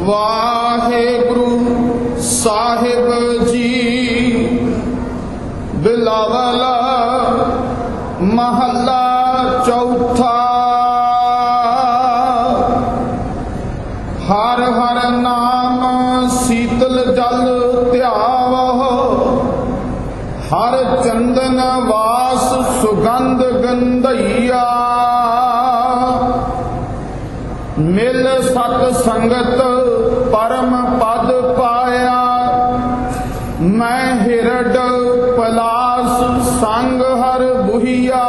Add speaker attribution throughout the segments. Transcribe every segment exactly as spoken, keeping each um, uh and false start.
Speaker 1: ਵਾਹਿਗੁਰੂ ਸਾਹਿਬ ਜੀ। ਬਿਲਾਵਲ ਮਹੱਲਾ ਚੌਥਾ। ਹਰ ਹਰ ਨਾਮ ਸੀਤਲ ਜਲ ਧਿਆਵਹੁ, ਹਰ ਚੰਦਨ ਵਾਸ ਸੁਗੰਧ ਗੰਧਈਆ। ਮਿਲ ਸਤ ਸੰਗਤ ਪਰਮ ਪਦ ਪਾਇਆ, ਮੈਂ ਹਿਰਡ ਪਲਾਸ ਸੰਗ ਹਰ ਬੁਹੀਆ।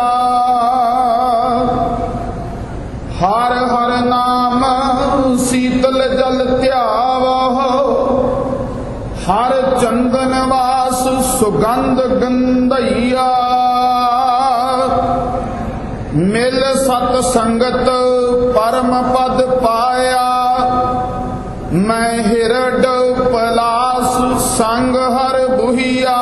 Speaker 1: ਹਰ ਹਰ ਨਾਮ ਸੀਤਲ ਜਲ ਧਿਆਵਹੁ, ਹਰ ਚੰਦਨ ਵਾਸ ਸੁਗੰਧ ਗੰਧਈਆ। ਮਿਲ ਸਤ ਸੰਗਤ ਪਰਮ ਪਦ ਪਾਇਆ, ਮੈਂ ਹਿਰਡ ਪਲਾਸ ਸੰਗ ਹਰ ਬੁਹੀਆ।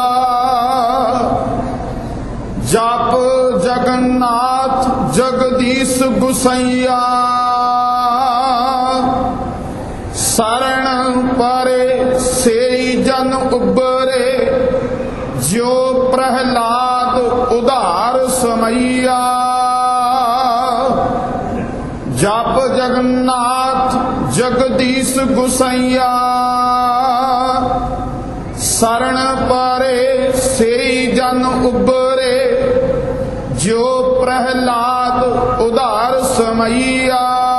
Speaker 1: ਜਪ ਜਗन्नाथ ਜਗਦੀਸ਼ ਗੁਸਈਆ, ਸਰਣ ਪਰੇ ਸੇਈ ਜਨ ਉਬਰੇ। ਜਿਉ ਪ੍ਰਹਲਾਦ ਉਧਾਰ ਸਮਈਆ, ਜਪ ਜਗन्नाथ ਜਗਦੀਸ਼ ਗੁਸਈਆ। ਸਰਣ ਪਰੇ ਸੇਈ ਜਨ ਉਬਰੇ, ਜਿਉ ਪ੍ਰਹਲਾਦ ਉਧਾਰ ਸਮਈਆ।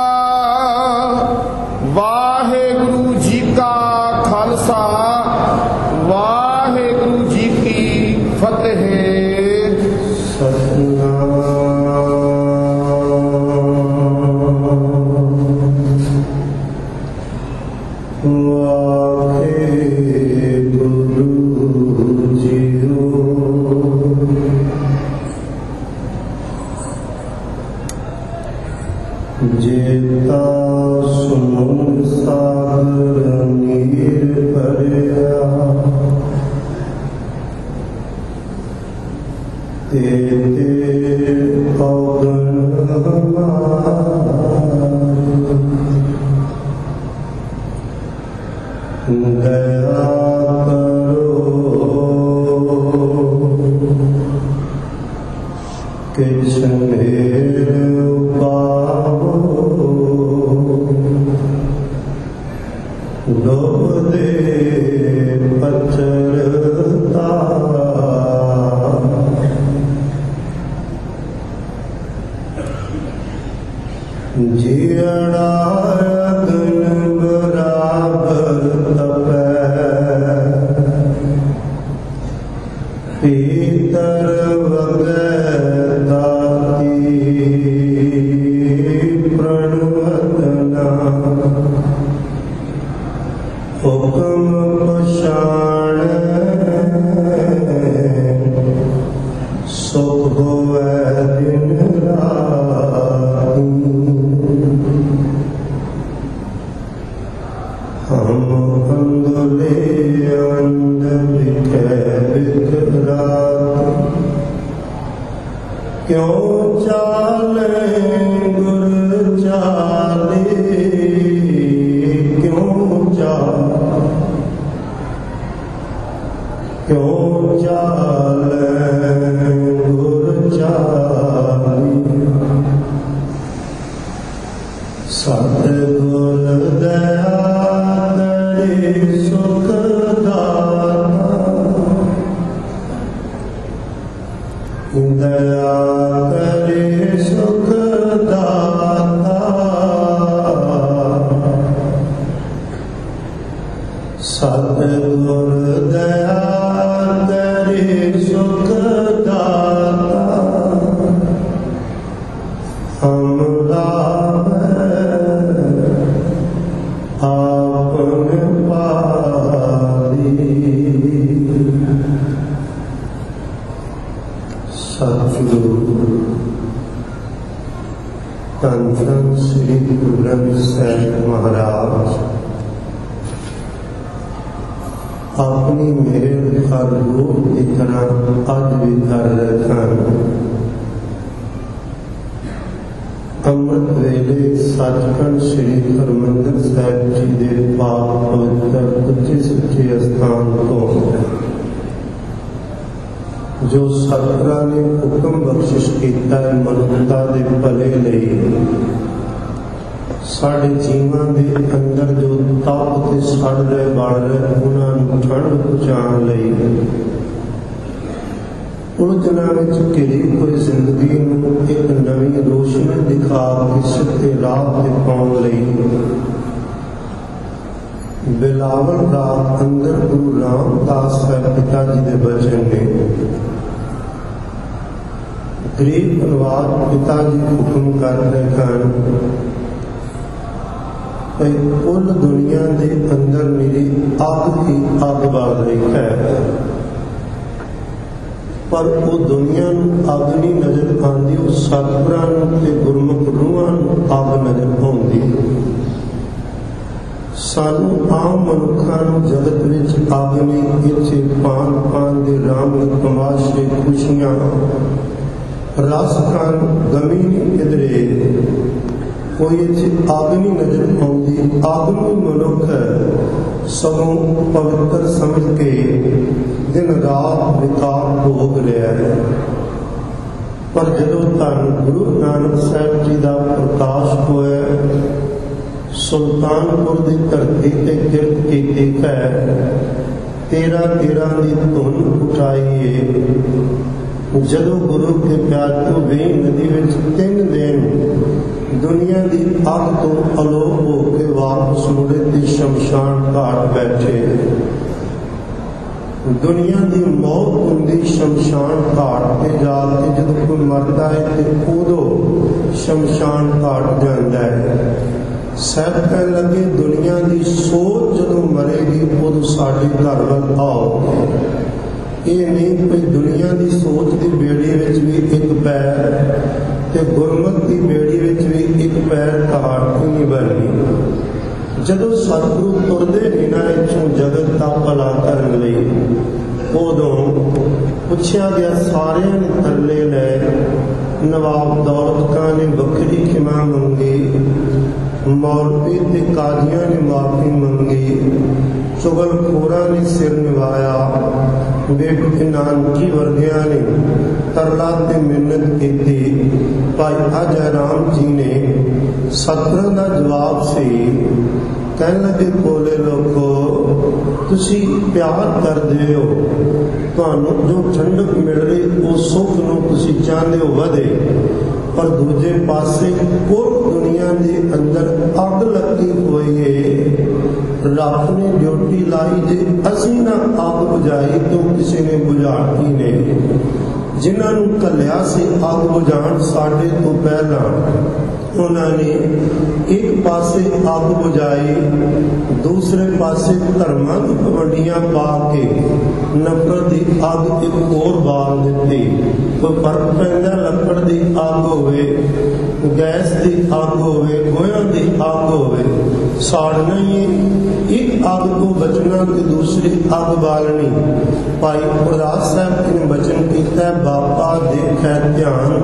Speaker 1: ਵਾਹਿਗੁਰੂ ਜੀ ਕਾ ਖਾਲਸਾ, ਵਾਹਿਗੁਰੂ ਜੀ ਕੀ ਫਤਿਹ। ਸਤਿਨਾਮ
Speaker 2: जेता सुन सागर नीर भरिया, तेते पवन दया करो किछ मेरे डोब दे पचरता। जियड़ा अग्न बराबर तपै, पीतर वगै ताती प्रणवदना। हुक्म पछाण सुख होवै दिन रात। हम अंधले अंध बिकै बिकरात, क्यों चाले गुर चाले। क्यों क्यों चाले गुर चाली। सतगुर दया करे सुख दाता, दया करे सुख दाता। सतगुर दया करे सुख दाता, हम आपन पाली। सतगुरु धन धन श्री गुरु ग्रंथ ਸਾਹਿਬ महाराज अपनी मेहर कर रूप इतना अज भी कर रहे हैं। अमृत ਅੰਮ੍ਰਿਤ ਵੇਲੇ ਸੱਚਖੰਡ ਸ੍ਰੀ ਹਰਿਮੰਦਰ ਸਾਹਿਬ ਜੀ ਦੇ ਪਾਕ ਪਵਿੱਤਰ ਦੂਜੇ ਸੱਚੇ ਅਸਥਾਨ ਤੋਂ ਜੋ ਸਤਿਗੁਰਾਂ ਨੇ ਹੁਕਮ ਬਖਸ਼ਿਸ਼ ਕੀਤਾ ਹੈ ਮਨੁੱਖਤਾ ਦੇ ਭਲੇ ਲਈ, ਸਾਡੇ ਜੀਵਾਂ ਦੇ ਅੰਦਰ ਜੋ ਤਪ ਤੇ ਸੜ ਰਹੇ ਬਲ ਰਹੇ ਉਹਨਾਂ ਨੂੰ ਠੰਡ ਪਹੁੰਚਾਉਣ ਲਈ, ਉਲਝਣਾਂ ਵਿੱਚ ਘਿਰੀ ਹੋਈ ਜ਼ਿੰਦਗੀ ਨੂੰ ਇੱਕ ਨਵੀਂ ਰੋਸ਼ਨੀ ਦਿਖਾ ਕੇ ਸਿੱਧੇ ਰਾਹ ਤੇ ਪਾਉਣ ਲਈ ਬਿਲਾਵਲ ਰਾਤ ਅੰਦਰ ਗੁਰੂ ਰਾਮਦਾਸ ਸਾਹਿਬ ਪਿਤਾ ਜੀ ਦੇ ਬਚਨ ਨੇ ਗਰੀਬ ਪਰਿਵਾਰ ਪਿਤਾ ਜੀ ਹੁਕਮ ਕਰ ਰਹੇ ਹਨ ਕਿ ਕੁੱਲ ਦੁਨੀਆ ਦੇ ਅੰਦਰ ਮੇਰੀ ਅੱਗ ਹੀ ਅੱਗ ਬਲ ਰਹੀ ਹੈ, ਪਰ ਉਹ ਦੁਨੀਆ ਨੂੰ ਅੱਗ ਨਹੀਂ ਨਜ਼ਰ ਆਉਂਦੀ, ਉਹ ਸਤਿਗੁਰਾਂ ਨੂੰ ਤੇ ਗੁਰਮੁਖ ਰੂਹਾਂ ਨੂੰ ਅੱਗ ਨਜ਼ਰ ਆਉਂਦੀ। ਸਾਨੂੰ ਆਮ ਮਨੁੱਖਾਂ ਨੂੰ ਜਗਤ ਵਿੱਚ ਅੱਗ ਨਹੀਂ, ਇੱਥੇ ਪਾਨ ਪਾਨ ਦੇ ਰਾਮ ਤਮਾਸ਼ੇ ਖੁਸ਼ੀਆਂ ਰਸ ਖਾਨ ਗਮੀ ਨਹੀਂ, ਕਿਧਰੇ ਕੋਈ ਇੱਥੇ ਅੱਗ ਨਹੀਂ ਨਜ਼ਰ ਆਉਂਦੀ। ਅੱਗ ਨੂੰ ਮਨੁੱਖ ਸਗੋਂ ਪਵਿੱਤਰ ਸਮਝ ਕੇ ਦਿਨ ਰਾਤ ਵਿਕਾਰ ਭੋਗ ਰਿਹਾ ਹੈ, ਪਰ ਜਦੋਂ ਧੰਨ ਗੁਰੂ ਨਾਨਕ ਸਾਹਿਬ ਜੀ ਦਾ ਪ੍ਰਕਾਸ਼ ਹੋਇਆ, ਸੁਲਤਾਨਪੁਰ ਦੀ ਧਰਤੀ ਤੇ ਕਿਰਤ ਕੀਤੀ ਹੈ, ਤੇਰਾ ਤੇਰਾ ਦੀ ਧੁਨ ਉਠਾਈਏ। ਜਦੋਂ ਗੁਰੂ ਕੇ ਪਿਆਰ ਤੋਂ ਵੇਈ ਨਦੀ ਵਿੱਚ ਤਿੰਨ ਦਿਨ ਦੁਨੀਆ ਦੀ ਅੱਗ ਤੋਂ ਅਲੋਪ ਹੋ ਕੇ ਵਾਪਸ ਮੁੜੇ ਤੇ ਸ਼ਮਸ਼ਾਨ ਘਾਟ ਬੈਠੇ। ਦੁਨੀਆ ਦੀ ਮੌਤ ਹੁੰਦੀ ਸ਼ਮਸ਼ਾਨ ਘਾਟ ਤੇ ਜਾ ਕੇ ਜਦੋਂ ਕੋਈ ਮਰਦਾ ਹੈ ਤੇ ਉਦੋਂ ਸ਼ਮਸ਼ਾਨ ਘਾਟ ਜਾਂਦਾ ਹੈ। ਸਾਹਿਬ ਕਹਿਣ ਲੱਗੇ ਦੁਨੀਆ ਦੀ ਸੋਚ ਜਦੋਂ ਮਰੇਗੀ ਉਦੋਂ ਸਾਡੇ ਘਰ ਵੱਲ ਆਓ। ਇਹ ਨਹੀਂ ਕੋਈ ਦੁਨੀਆ ਦੀ ਸੋਚ ਦੀ ਬੇੜੀ ਵਿੱਚ ਵੀ ਇੱਕ ਪੈਰ ਤੇ ਗੁਰਮਤਿ ਦੀ ਬੇੜੀ ਵਿੱਚ ਵੀ ਇੱਕ ਪੈਰ ਘਾਟ ਨਹੀਂ ਬਣਨੀ। ਜਦੋਂ ਸਤਿਗੁਰੂ ਤੁਰਦੇ ਇਹਨਾਂ ਵਿੱਚੋਂ ਜਗਤ ਦਾ ਭਲਾ ਕਰਨ ਲਈ, ਉਦੋਂ ਪੁੱਛਿਆ ਗਿਆ ਸਾਰਿਆਂ ਨੇ ਤਰਲੇ ਲਏ। ਨਵਾਬ ਦੌਲਤ ਖਾਂ ਨੇ ਵੱਖਰੀ ਖਿਮਾ ਮੰਗੀ, ਮੌਲਵੀ ਤੇ ਕਾਜ਼ੀਆਂ ਨੇ ਮਾਫੀ ਮੰਗੀ, ਚੁਗਲਖੋਰਾਂ ਨੇ ਸਿਰ ਨਿਵਾਇਆ, ਬੇਬੀ ਨਾਨਕੀ ਵਰਗਿਆਂ ਨੇ ਤਰਲਾ ਤੇ ਮਿੰਨਤ ਕੀਤੀ। ਭਾਈ ਅਜੈ ਰਾਮ ਜੀ ਨੇ ਸਤਿਗੁਰਾਂ ਦਾ ਜਵਾਬ ਸੀ, ਕਹਿਣ ਲੱਗੇ ਬੋਲੇ ਲੋਕੋ, ਤੁਸੀਂ ਪਿਆਰ ਕਰਦੇ ਹੋ, ਤੁਹਾਨੂੰ ਜੋ ਠੰਡਕ ਮਿਲ ਰਹੀ ਉਹ ਸੁੱਖ ਨੂੰ ਤੁਸੀਂ ਚਾਹੁੰਦੇ ਹੋ ਵਧੇ, ਪਰ ਦੂਜੇ ਪਾਸੇ ਕੁੱਲ ਦੁਨੀਆ ਦੇ ਅੰਦਰ ਅੱਗ ਲੱਗੀ ਹੋਈ ਹੈ। ਰੱਬ ਨੇ ਡਿਊਟੀ ਲਾਈ, ਜੇ ਅਸੀਂ ਨਾ ਅੱਗ ਬੁਝਾਈ ਤਾਂ ਕਿਸੇ ਨੇ ਬੁਝਾਣੀ ਨਹੀਂ। ਜਿਨ੍ਹਾਂ ਨੂੰ ਘੱਲਿਆ ਸੀ ਅੱਗ ਬੁਝਾਉਣ ਸਾਡੇ ਤੋਂ ਪਹਿਲਾਂ, ਉਹਨਾਂ ਨੇ ਇੱਕ ਪਾਸੇ ਅੱਗ ਬੁਝਾਈ, ਦੂਸਰੇ ਪਾਸੇ ਧਰਮਾਂ ਦੀ ਪਵੰਡੀਆਂ ਪਾ ਕੇ ਨਫ਼ਰਤ ਦੀ ਅੱਗ ਇੱਕ ਹੋਰ ਬਾਲ ਦਿੱਤੀ। ਕੋਈ ਫਰਕ ਪੈਂਦਾ ਲੱਕੜ ਦੀ ਅੱਗ ਹੋਵੇ, ਗੈਸ ਦੀ ਅੱਗ ਹੋਵੇ, ਗੋਹਿਆਂ ਦੀ ਅੱਗ ਹੋਵੇ, ਸਾੜਨਾ ਹੀ ਇੱਕ ਅੱਗ ਤੋਂ ਬਚਣਾ ਤੇ ਦੂਸਰੀ ਅੱਗ ਬਾਲਣੀ। ਭਾਈ ਗੁਰਦਾਸ ਸਾਹਿਬ ਜੀ ਨੇ ਬਚਨ ਕੀਤਾ, ਬਾਬਾ ਦੇਖੈ ਧਿਆਨ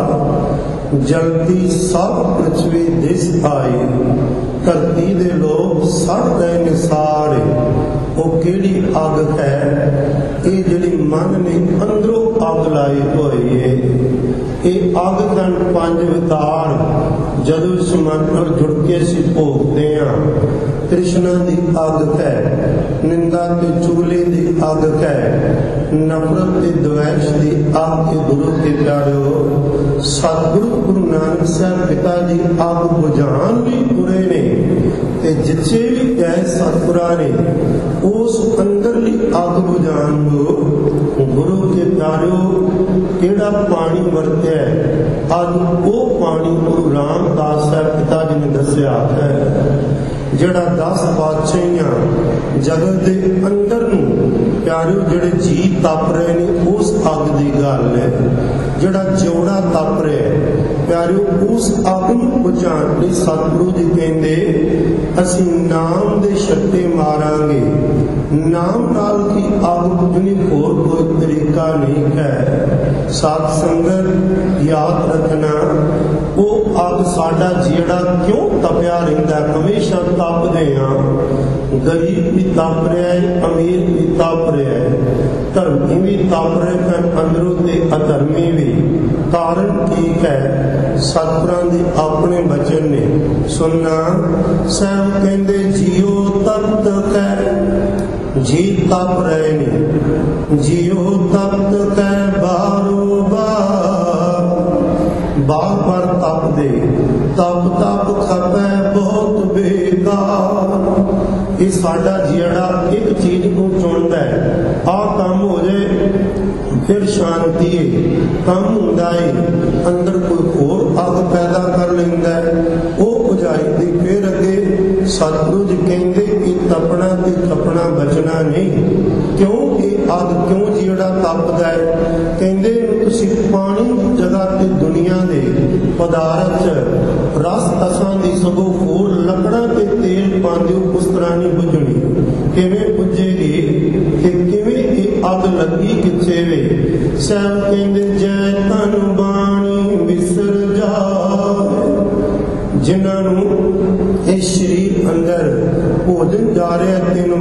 Speaker 2: ਧਾਰ, ਜਲਦੀ ਸਭ ਪ੍ਰਚਵੇ ਦਿਸ ਆਏ, ਧਰਤੀ ਦੇ ਲੋਕ ਸੜ ਗਏ ਨੇ ਸਾਰੇ। ਉਹ ਕਿਹੜੀ ਅੱਗ ਹੈ? ਇਹ ਜਿਹੜੀ ਮਨ ਨੇ ਅੰਦਰੋਂ ਅੱਗ ਲਾਈ ਹੋਈ ਹੈ। ਇਹ ਅੱਗ ਹਨ ਪੰਜ ਵਿਕਾਰ, ਜਦੋਂ ਇਸ ਮਨ ਨਾਲ ਜੁੜ ਕੇ ਅਸੀਂ ਭੋਗਦੇ ਹਾਂ। ਤ੍ਰਿਸ਼ਨਾ ਦੀ ਅੱਗ ਹੈ, ਨਿੰਦਾ ਤੇ ਚੁਗਲੀ ਦੀ ਅੱਗ ਹੈ, ਨਫ਼ਰਤ ਤੇ ਦਵੈਸ਼ ਦੀ ਅੱਗ। ਗੁਰੂ ਕੇ ਪਿਆਰਿਓ, ਸਤਿਗੁਰੂ ਗੁਰੂ ਨਾਨਕ ਸਾਹਿਬ ਪਿਤਾ ਜੀ ਅੱਗ ਬੁਝਾਉਣ ਵੀ ਤੁਰੇ ਨੇ, ਤੇ ਜਿੱਥੇ ਵੀ ਗਏ ਸਤਿਗੁਰਾਂ ਨੇ ਉਸ ਅੰਦਰਲੀ ਅੱਗ ਬੁਝਾਉਣ ਨੂੰ ਗੁਰੂ ਕੇ ਪਿਆਰਿਓ ਕਿਹੜਾ ਪਾਣੀ ਵਰਤਿਆ, ਅੱਜ ਉਹ ਪਾਣੀ ਗੁਰੂ ਰਾਮਦਾਸ ਸਾਹਿਬ ਪਿਤਾ ਜੀ ਨੇ ਦੱਸਿਆ ਹੈ। ਜਿਹੜਾ ਦਸ ਪਾਤਸ਼ਾਹੀਆਂ ਜਗਤ ਦੇ ਅੰਦਰ ਨੂੰ ਪਿਆਰਿਓ ਜਿਹੜੇ ਜੀ ਤਪ ਰਹੇ ਨੇ ਉਸ ਅੱਗ ਦੀ ਗੱਲ ਹੈ। ਜਿਹੜਾ ਜੋੜਾ ਤਪ ਰਿਹਾ ਪਿਆਰਿਓ ਉਸ ਅੱਗ ਨੂੰ ਬੁਝਾਉਣ ਲਈ ਸਤਿਗੁਰੂ ਜੀ ਕਹਿੰਦੇ ਅਸੀਂ ਨਾਮ ਦੇ ਛੱਟੇ ਮਾਰਾਂਗੇ। ਨਾਮ ਨਾਲ ਕੀ ਅੱਗ ਬੁਝਣੀ, ਹੋਰ ਕੋਈ ਤਰੀਕਾ ਨਹੀਂ ਹੈ। ਸਾਧ ਸੰਗਤ ਯਾਦ ਰੱਖਣਾ, ਉਹ ਅੱਗ ਸਾਡਾ ਜਿਹੜਾ ਕਿਉਂ ਤਪਿਆ ਰਹਿੰਦਾ, ਹਮੇਸ਼ਾ ਤਪਦੇ ਹਾਂ। ਗਰੀਬ ਵੀ ਤਪ ਰਿਹਾ ਹੈ, ਅਮੀਰ ਵੀ ਤਪ ਰਿਹਾ ਹੈ, ਧਰਮੀ ਵੀ ਤਪ ਰਹੇ ਹਨ ਅੰਦਰੋਂ ਤੇ ਅਧਰਮੀ ਵੀ। ਕਾਰਨ ਠੀਕ ਹੈ, ਸਤਿਗੁਰਾਂ ਦੇ ਆਪਣੇ ਬਚਨ ਨੇ। ਸੁਣਨਾ ਸਾਹਿਬ ਕਹਿੰਦੇ ਜੀਓ ਤਪਤ ਕੈ, ਜੀ ਤਪ ਰਹੇ ਨੇ, ਜੀਓ ਤਪਤ ਕੈ ਬਾਰੋ ਬਾਰ, ਬਾਰ ਬਾਰ ਤਪਦੇ, ਤਪ ਤਪ ਖਪੈ ਬਹੁਤ ਬੇਕਾਰ। ਇਹ ਸਾਡਾ ਜਿਹੜਾ ਇੱਕ ਚੀਜ਼ ਨੂੰ ਚੁਣਦਾ ਹੈ, ਆਹ ਕੰਮ ਹੋ ਜਾਏ ਫਿਰ ਸ਼ਾਂਤੀ ਹੈ, ਕੰਮ ਹੁੰਦਾ ਹੈ, ਅੰਦਰ ਕੋਈ ਹੋਰ ਅੱਗ ਪੈਦਾ ਕਰ ਲੈਂਦਾ ਹੈ, ਉਹ ਬੁਝਾਈ ਦੀ। ਫਿਰ ਅੱਗੇ ਸਤਿਗੁਰੂ ਜੀ ਕਹਿੰਦੇ ਕਿ ਤਪਣਾ ਤੇ ਖਪਣਾ ਬਚਣਾ ਨਹੀਂ। ਕਿਉਂ ਇਹ ਅੱਗ ਕਿਉਂ ਜਿਹੜਾ ਤਪਦਾ ਹੈ? ਕਹਿੰਦੇ ਤੁਸੀਂ ਪਾਣੀ ਦੀ ਜਗ੍ਹਾ ਤੇ ਦੁਨੀਆ ਦੇ ਪਦਾਰਥ ਰਸ ਤਸਾਂ ਦੀ ਸਗੋਂ ਹੋਰ ਲੱਕੜਾਂ ਤੇ ਤੇਲ ਪਾਉਂਦੇ ਹੋ, ਉਸ ਤਰ੍ਹਾਂ ਨਹੀਂ ਬੁਝਣੀ। ਕਿਵੇਂ ਬੁਝੇਗੀ ਤੇ ਕਿਵੇਂ ਇਹ ਅੱਗ ਲੱਗੀ ਕਿੱਥੇ ਵੇ? ਸਾਹਿਬ ਕਹਿੰਦੇ ਜੈ ਤਨ ਬਾਣੀ ਵਿਸਰ ਜਾਏ, ਜਿਨ੍ਹਾਂ ਨੂੰ ਇਹ ਸਰੀਰ ਅੰਦਰ ਭੋਜਨ ਜਾ ਰਿਹਾ, ਤਿੰਨ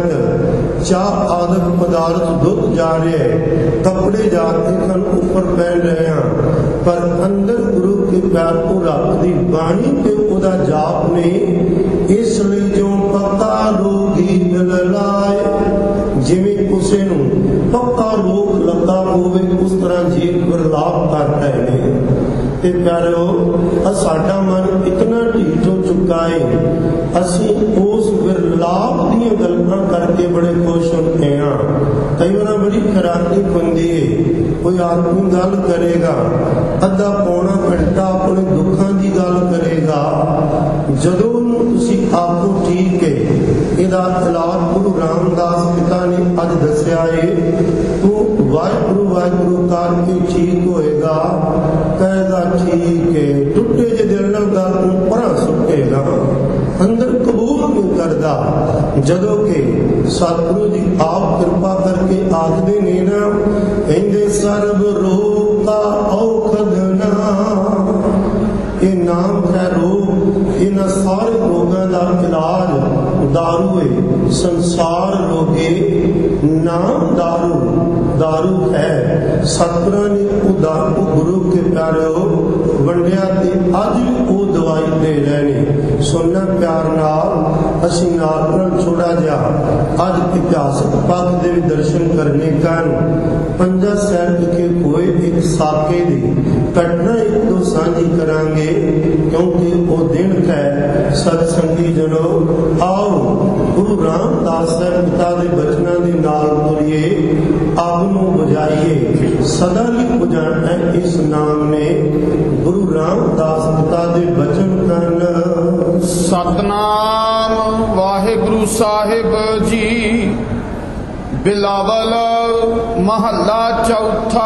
Speaker 2: ਵਕਤ ਚਾਹ ਆਦਿਕ ਪਦਾਰਥ ਦੁੱਧ ਜਾ ਰਿਹਾ, ਕੱਪੜੇ ਜਾ ਕੇ ਹਨ ਉੱਪਰ ਪਹਿਨ ਰਹੇ ਹਾਂ, ਪਰ ਅੰਦਰ ਗੁਰੂ ਕੇ ਪਿਆਰ ਤੋਂ ਰੱਬ ਦੀ ਬਾਣੀ ਤੇ ਉਹਦਾ ਜਾਪ ਨਹੀਂ। ਇਸ ਲਈ ਜੋ ਪੱਕਾ ਰੋਗੀ ਮਿਲ ਲਾਏ, ਜਿਵੇਂ ਕਿਸੇ ਨੂੰ ਪੱਕਾ ਰੋਗ ਲੱਗਾ ਹੋਵੇ ਉਸ ਤਰ੍ਹਾਂ ਜੀਵ ਵਿਰਲਾਪ ਕਰ ਰਹੇ ਨੇ। ਤੇ ਪਿਆਰਿਓ, ਸਾਡਾ ਮਨ ਇਤਨਾ ਢੀਠ ਹੋ ਚੁੱਕਾ ਹੈ, ਅਸੀਂ ਉਸ ਵਿਰਲਾਪ ਦੀਆਂ ਗੱਲਾਂ ਕਰਕੇ ਬੜੇ ਖੁਸ਼ ਹੁੰਦੇ ਹਾਂ। ਕਈ ਵਾਰ ਬੜੀ ਖਰਾਬੀ ਹੁੰਦੀ ਹੈ, ਕੋਈ ਆਦਮੀ ਗੱਲ ਕਰੇਗਾ, ਅੱਧਾ ਪੌਣਾ ਘੰਟਾ ਆਪਣੇ ਦੁੱਖਾਂ ਦੀ ਗੱਲ ਕਰੇਗਾ। ਜਦੋਂ ਉਹਨੂੰ ਤੁਸੀਂ ਆਖੋ ਠੀਕ ਹੈ, ਇਹਦਾ ਇਲਾਜ ਗੁਰੂ ਰਾਮਦਾਸ ਪਿਤਾ ਨੇ ਅੱਜ ਦੱਸਿਆ ਹੈ, ਤੂੰ ਵਾਹਿਗੁਰੂ ਵਾਹਿਗੁਰੂ ਕਰਕੇ ਠੀਕ ਹੋਏਗਾ, ਕਹੇਗਾ ਠੀਕ ਹੈ, ਟੁੱਟੇ ਜੇ ਦਿਲ ਨਾਲ ਗੱਲ ਨੂੰ ਪਰਾਂ ਸੁੱਟੇਗਾ, ਅੰਦਰ ਕਬੂਲ ਨਹੀਂ ਕਰਦਾ। ਜਦੋਂ ਕਿ ਸਤਿਗੁਰੂ ਜੀ ਆਪ ਕਿਰਪਾ ਕਰਕੇ ਆਖਦੇ ਨੇ ਨਾ, ਕਹਿੰਦੇ ਸਰਬ ਰੋਗ ਦਾ ਔਖਦ ਨਾਮ, ਇਹ ਨਾਮ ਹੈ ਰੋਗ, ਇਹਨਾਂ ਸਾਰੇ ਰੋਗਾਂ ਦਾ ਇਲਾਜ ਦਾਰੂ ਹੈ। ਸੰਸਾਰ ਰੋਗੇ ਨਾਮ ਦਾਰੂ, ਦਾਰੂ ਹੈ। ਸਤਿਗੁਰਾਂ ਨੇ ਉਹ ਦਾਰੂ ਗੁਰੂ ਕੇ ਪਿਆਰਿਓ ਵੰਡਿਆ ਤੇ ਅੱਜ ਵੀ ਉਹ ਦਵਾਈ ਦੇ ਰਹੇ ਨੇ। ਸੁਣਨਾ ਪਿਆਰ ਨਾਲ, ਅਸੀਂ ਨਾਲ ਨਾਲ ਛੋੜਾ ਜਿਹਾ ਅੱਜ ਇਤਿਹਾਸਕ ਪੱਖ ਦੇ ਵੀ ਦਰਸ਼ਨ ਕਰਨੇ ਕਰਨ। ਪੰਜਾ ਸਾਹਿਬ ਵਿਖੇ ਹੋਏ ਇੱਕ ਸਾਕੇ ਦੀ ਘਟਨਾ ਇੱਕ ਦੋ ਸਾਂਝੀ ਕਰਾਂਗੇ, ਕਿਉਂਕਿ ਉਹ ਦਿਨ ਹੈ। ਸਤ ਸੰਗੀ ਜਨੋ, ਆਓ ਗੁਰੂ ਰਾਮਦਾਸ ਸਾਹਿਬ ਪਿਤਾ ਦੇ ਬਚਨਾਂ ਦੇ ਨਾਲ ਤੁਰੀਏ, ਅੱਗ ਨੂੰ ਬੁਝਾਈਏ। ਸਦਾ ਲਈ ਬੁਝਾਉਣਾ ਹੈ ਇਸ ਨਾਮ ਨੇ, ਗੁਰੂ ਰਾਮਦਾਸ ਪਿਤਾ ਦੇ ਬਚਨ ਕਰਨ।
Speaker 1: ਸਤਨਾਮ ਵਾਹਿਗੁਰੂ ਸਾਹਿਬ ਜੀ। ਬਿਲਾਵਲ ਮਹੱਲਾ ਚੌਥਾ।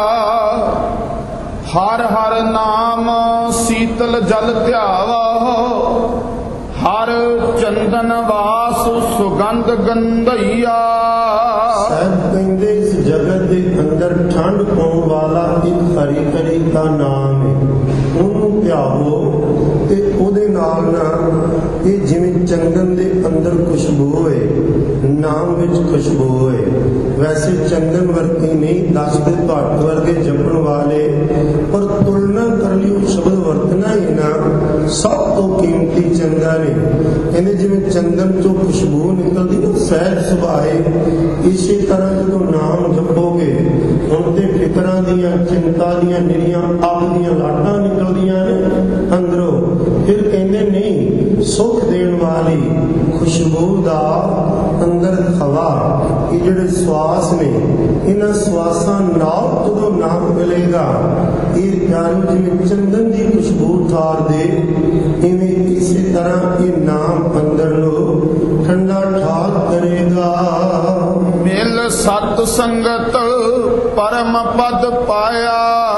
Speaker 1: ਹਰ ਹਰ ਨਾਮ ਸੀਤਲ ਜਲ ਧਿਆਵਾ, ਹਰ ਚੰਦਨ ਵਾਸ ਸੁਗੰਧ ਗੰਧਈਆ।
Speaker 2: ਸਾਹਿਬ ਕਹਿੰਦੇ ਇਸ ਜਗਤ ਦੇ ਅੰਦਰ ਠੰਡ ਪਾਉਣ ਵਾਲਾ ਇੱਕ ਹਰੀ ਹਰੀ ਦਾ ਨਾਮ ਹੈ, ਉਹਨੂੰ ਧਿਆਵੋ ਤੇ ਉਹਦੇ ਨਾਲ ਨਾਲ ਇਹ ਜਿਵੇਂ ਚੰਦਨ ਦੇ ਅੰਦਰ ਖੁਸ਼ਬੂ ਹੈ, ਨਾਮ ਵਿੱਚ ਖੁਸ਼ਬੂ ਹੈ। ਵੈਸੇ ਚੰਦਨ ਵਰਗੇ ਨਹੀਂ, ਦੱਸਦੇ ਘੱਟ ਵਰਗੇ ਜਪਣ ਵਾਲੇ, ਪਰ ਤੁਲਨਾ ਕਰ ਲਈ ਉਹ ਸ਼ਬਦ ਵਰਤਣਾ ਹੀ ਨਾ, ਸਭ ਤੋਂ ਕੀਮਤੀ ਚੰਦਨ ਹੈ। ਕਹਿੰਦੇ ਜਿਵੇਂ ਚੰਦਨ ਚੋਂ ਖੁਸ਼ਬੂ ਨਿਕਲਦੀ ਨਾ, ਸਹਿਜ ਸੁਭਾਅ ਹੈ, ਇਸੇ ਤਰ੍ਹਾਂ ਜਦੋਂ ਨਾਮ ਜਪੋਗੇ ਹੁਣ ਤੇ ਫਿਕਰਾਂ ਦੀਆਂ, ਚਿੰਤਾ ਦੀਆਂ ਨਿਰੀਆਂ ਅੱਗ ਦੀਆਂ ਲਾਟਾਂ ਨਿਕਲਦੀਆਂ ਨੇ ਅੰਦਰੋਂ। ਫਿਰ ਕਹਿੰਦੇ ਨਹੀਂ, ਸੁੱਖ ਦੇਣ ਵਾਲੀ ਖੁਸ਼ਬੂ ਦਾ ਅੰਦਰ ਹਵਾ, ਇਹ ਜਿਹੜੇ ਸਵਾਸ ਨੇ, ਇਹਨਾਂ ਸਵਾਸਾਂ ਨਾਲ ਜਦੋਂ ਨਾਮ ਮਿਲੇਗਾ, ਇਹ ਪਿਆਰੀ ਜਿਵੇਂ ਚੰਦਨ ਦੀ ਖੁਸ਼ਬੂ ਠਾਰ ਦੇ, ਇਵੇਂ ਇਸੇ ਤਰ੍ਹਾਂ ਇਹ ਨਾਮ ਅੰਦਰ ਨੂੰ ਠੰਡਾ ਠਾਰ ਕਰੇਗਾ।
Speaker 1: ਮਿਲ ਸਤ ਸੰਗਤ ਪਰਮ ਪਦ ਪਾਇਆ,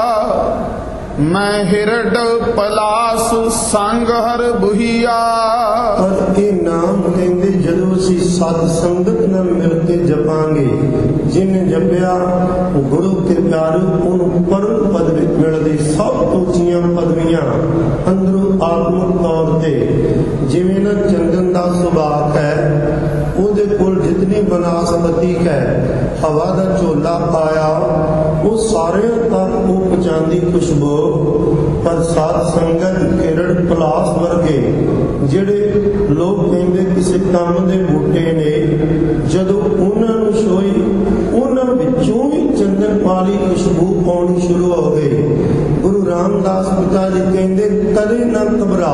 Speaker 1: ਮੈਂ ਹਿਰਡ ਪਲਾਸ ਸੰਗ ਹਰ ਬੁਹੀਆ।
Speaker 2: ਪਰ ਇਹ ਨਾਮ ਕਹਿੰਦੇ ਜਦੋਂ ਅਸੀਂ ਸਤ ਸੰਗਤ ਨਾਲ ਮਿਲ ਕੇ ਜਪਾਂਗੇ, ਜਿਹਨੇ ਜਪਿਆ ਗੁਰੂ ਕੇ ਪਿਆਰੇ ਉਹਨੂੰ ਪਰਮ ਪਦ ਵਿੱਚ ਮਿਲਦੀ, ਸਭ ਉੱਚੀਆਂ ਦੀਆਂ ਪਦਵੀਆਂ ਅੰਦਰੋਂ ਆਤਮਿਕ ਤੌਰ ਤੇ ਜਿਵੇਂ ਨਾ ਚੰਦਨ ਦਾ ਸੁਭਾਗ ਹੈ, ਉਹਦੇ ਕੋਲ ਜਿਤਨੀ ਬਨਸਪਤੀ ਹੈ, ਹਵਾ ਦਾ ਝੋਲਾ ਆਇਆ, ਉਹ ਸਾਰਿਆਂ ਤੱਕ ਉਹ ਪਹੁੰਚਾਉਂਦੀ ਖੁਸ਼ਬੂ। ਪਰ ਸਾਧ ਸੰਗਤ ਕਿਰੜ ਪਲਾਸ ਵਰਗੇ ਜਿਹੜੇ ਲੋਕ ਕਹਿੰਦੇ ਕਿਸੇ ਕੰਮ ਦੇ ਬੂਟੇ ਨੇ, ਜਦੋਂ ਉਹਨਾਂ ਨੂੰ ਛੋਈ ਉਹਨਾਂ ਵਿੱਚੋਂ ਵੀ ਚੰਦਨ ਵਾਲੀ ਖੁਸ਼ਬੂ ਆਉਣੀ ਸ਼ੁਰੂ ਹੋ ਗਈ। ਗੁਰੂ ਰਾਮਦਾਸ ਪਿਤਾ ਜੀ ਕਹਿੰਦੇ ਕਦੇ ਨਾ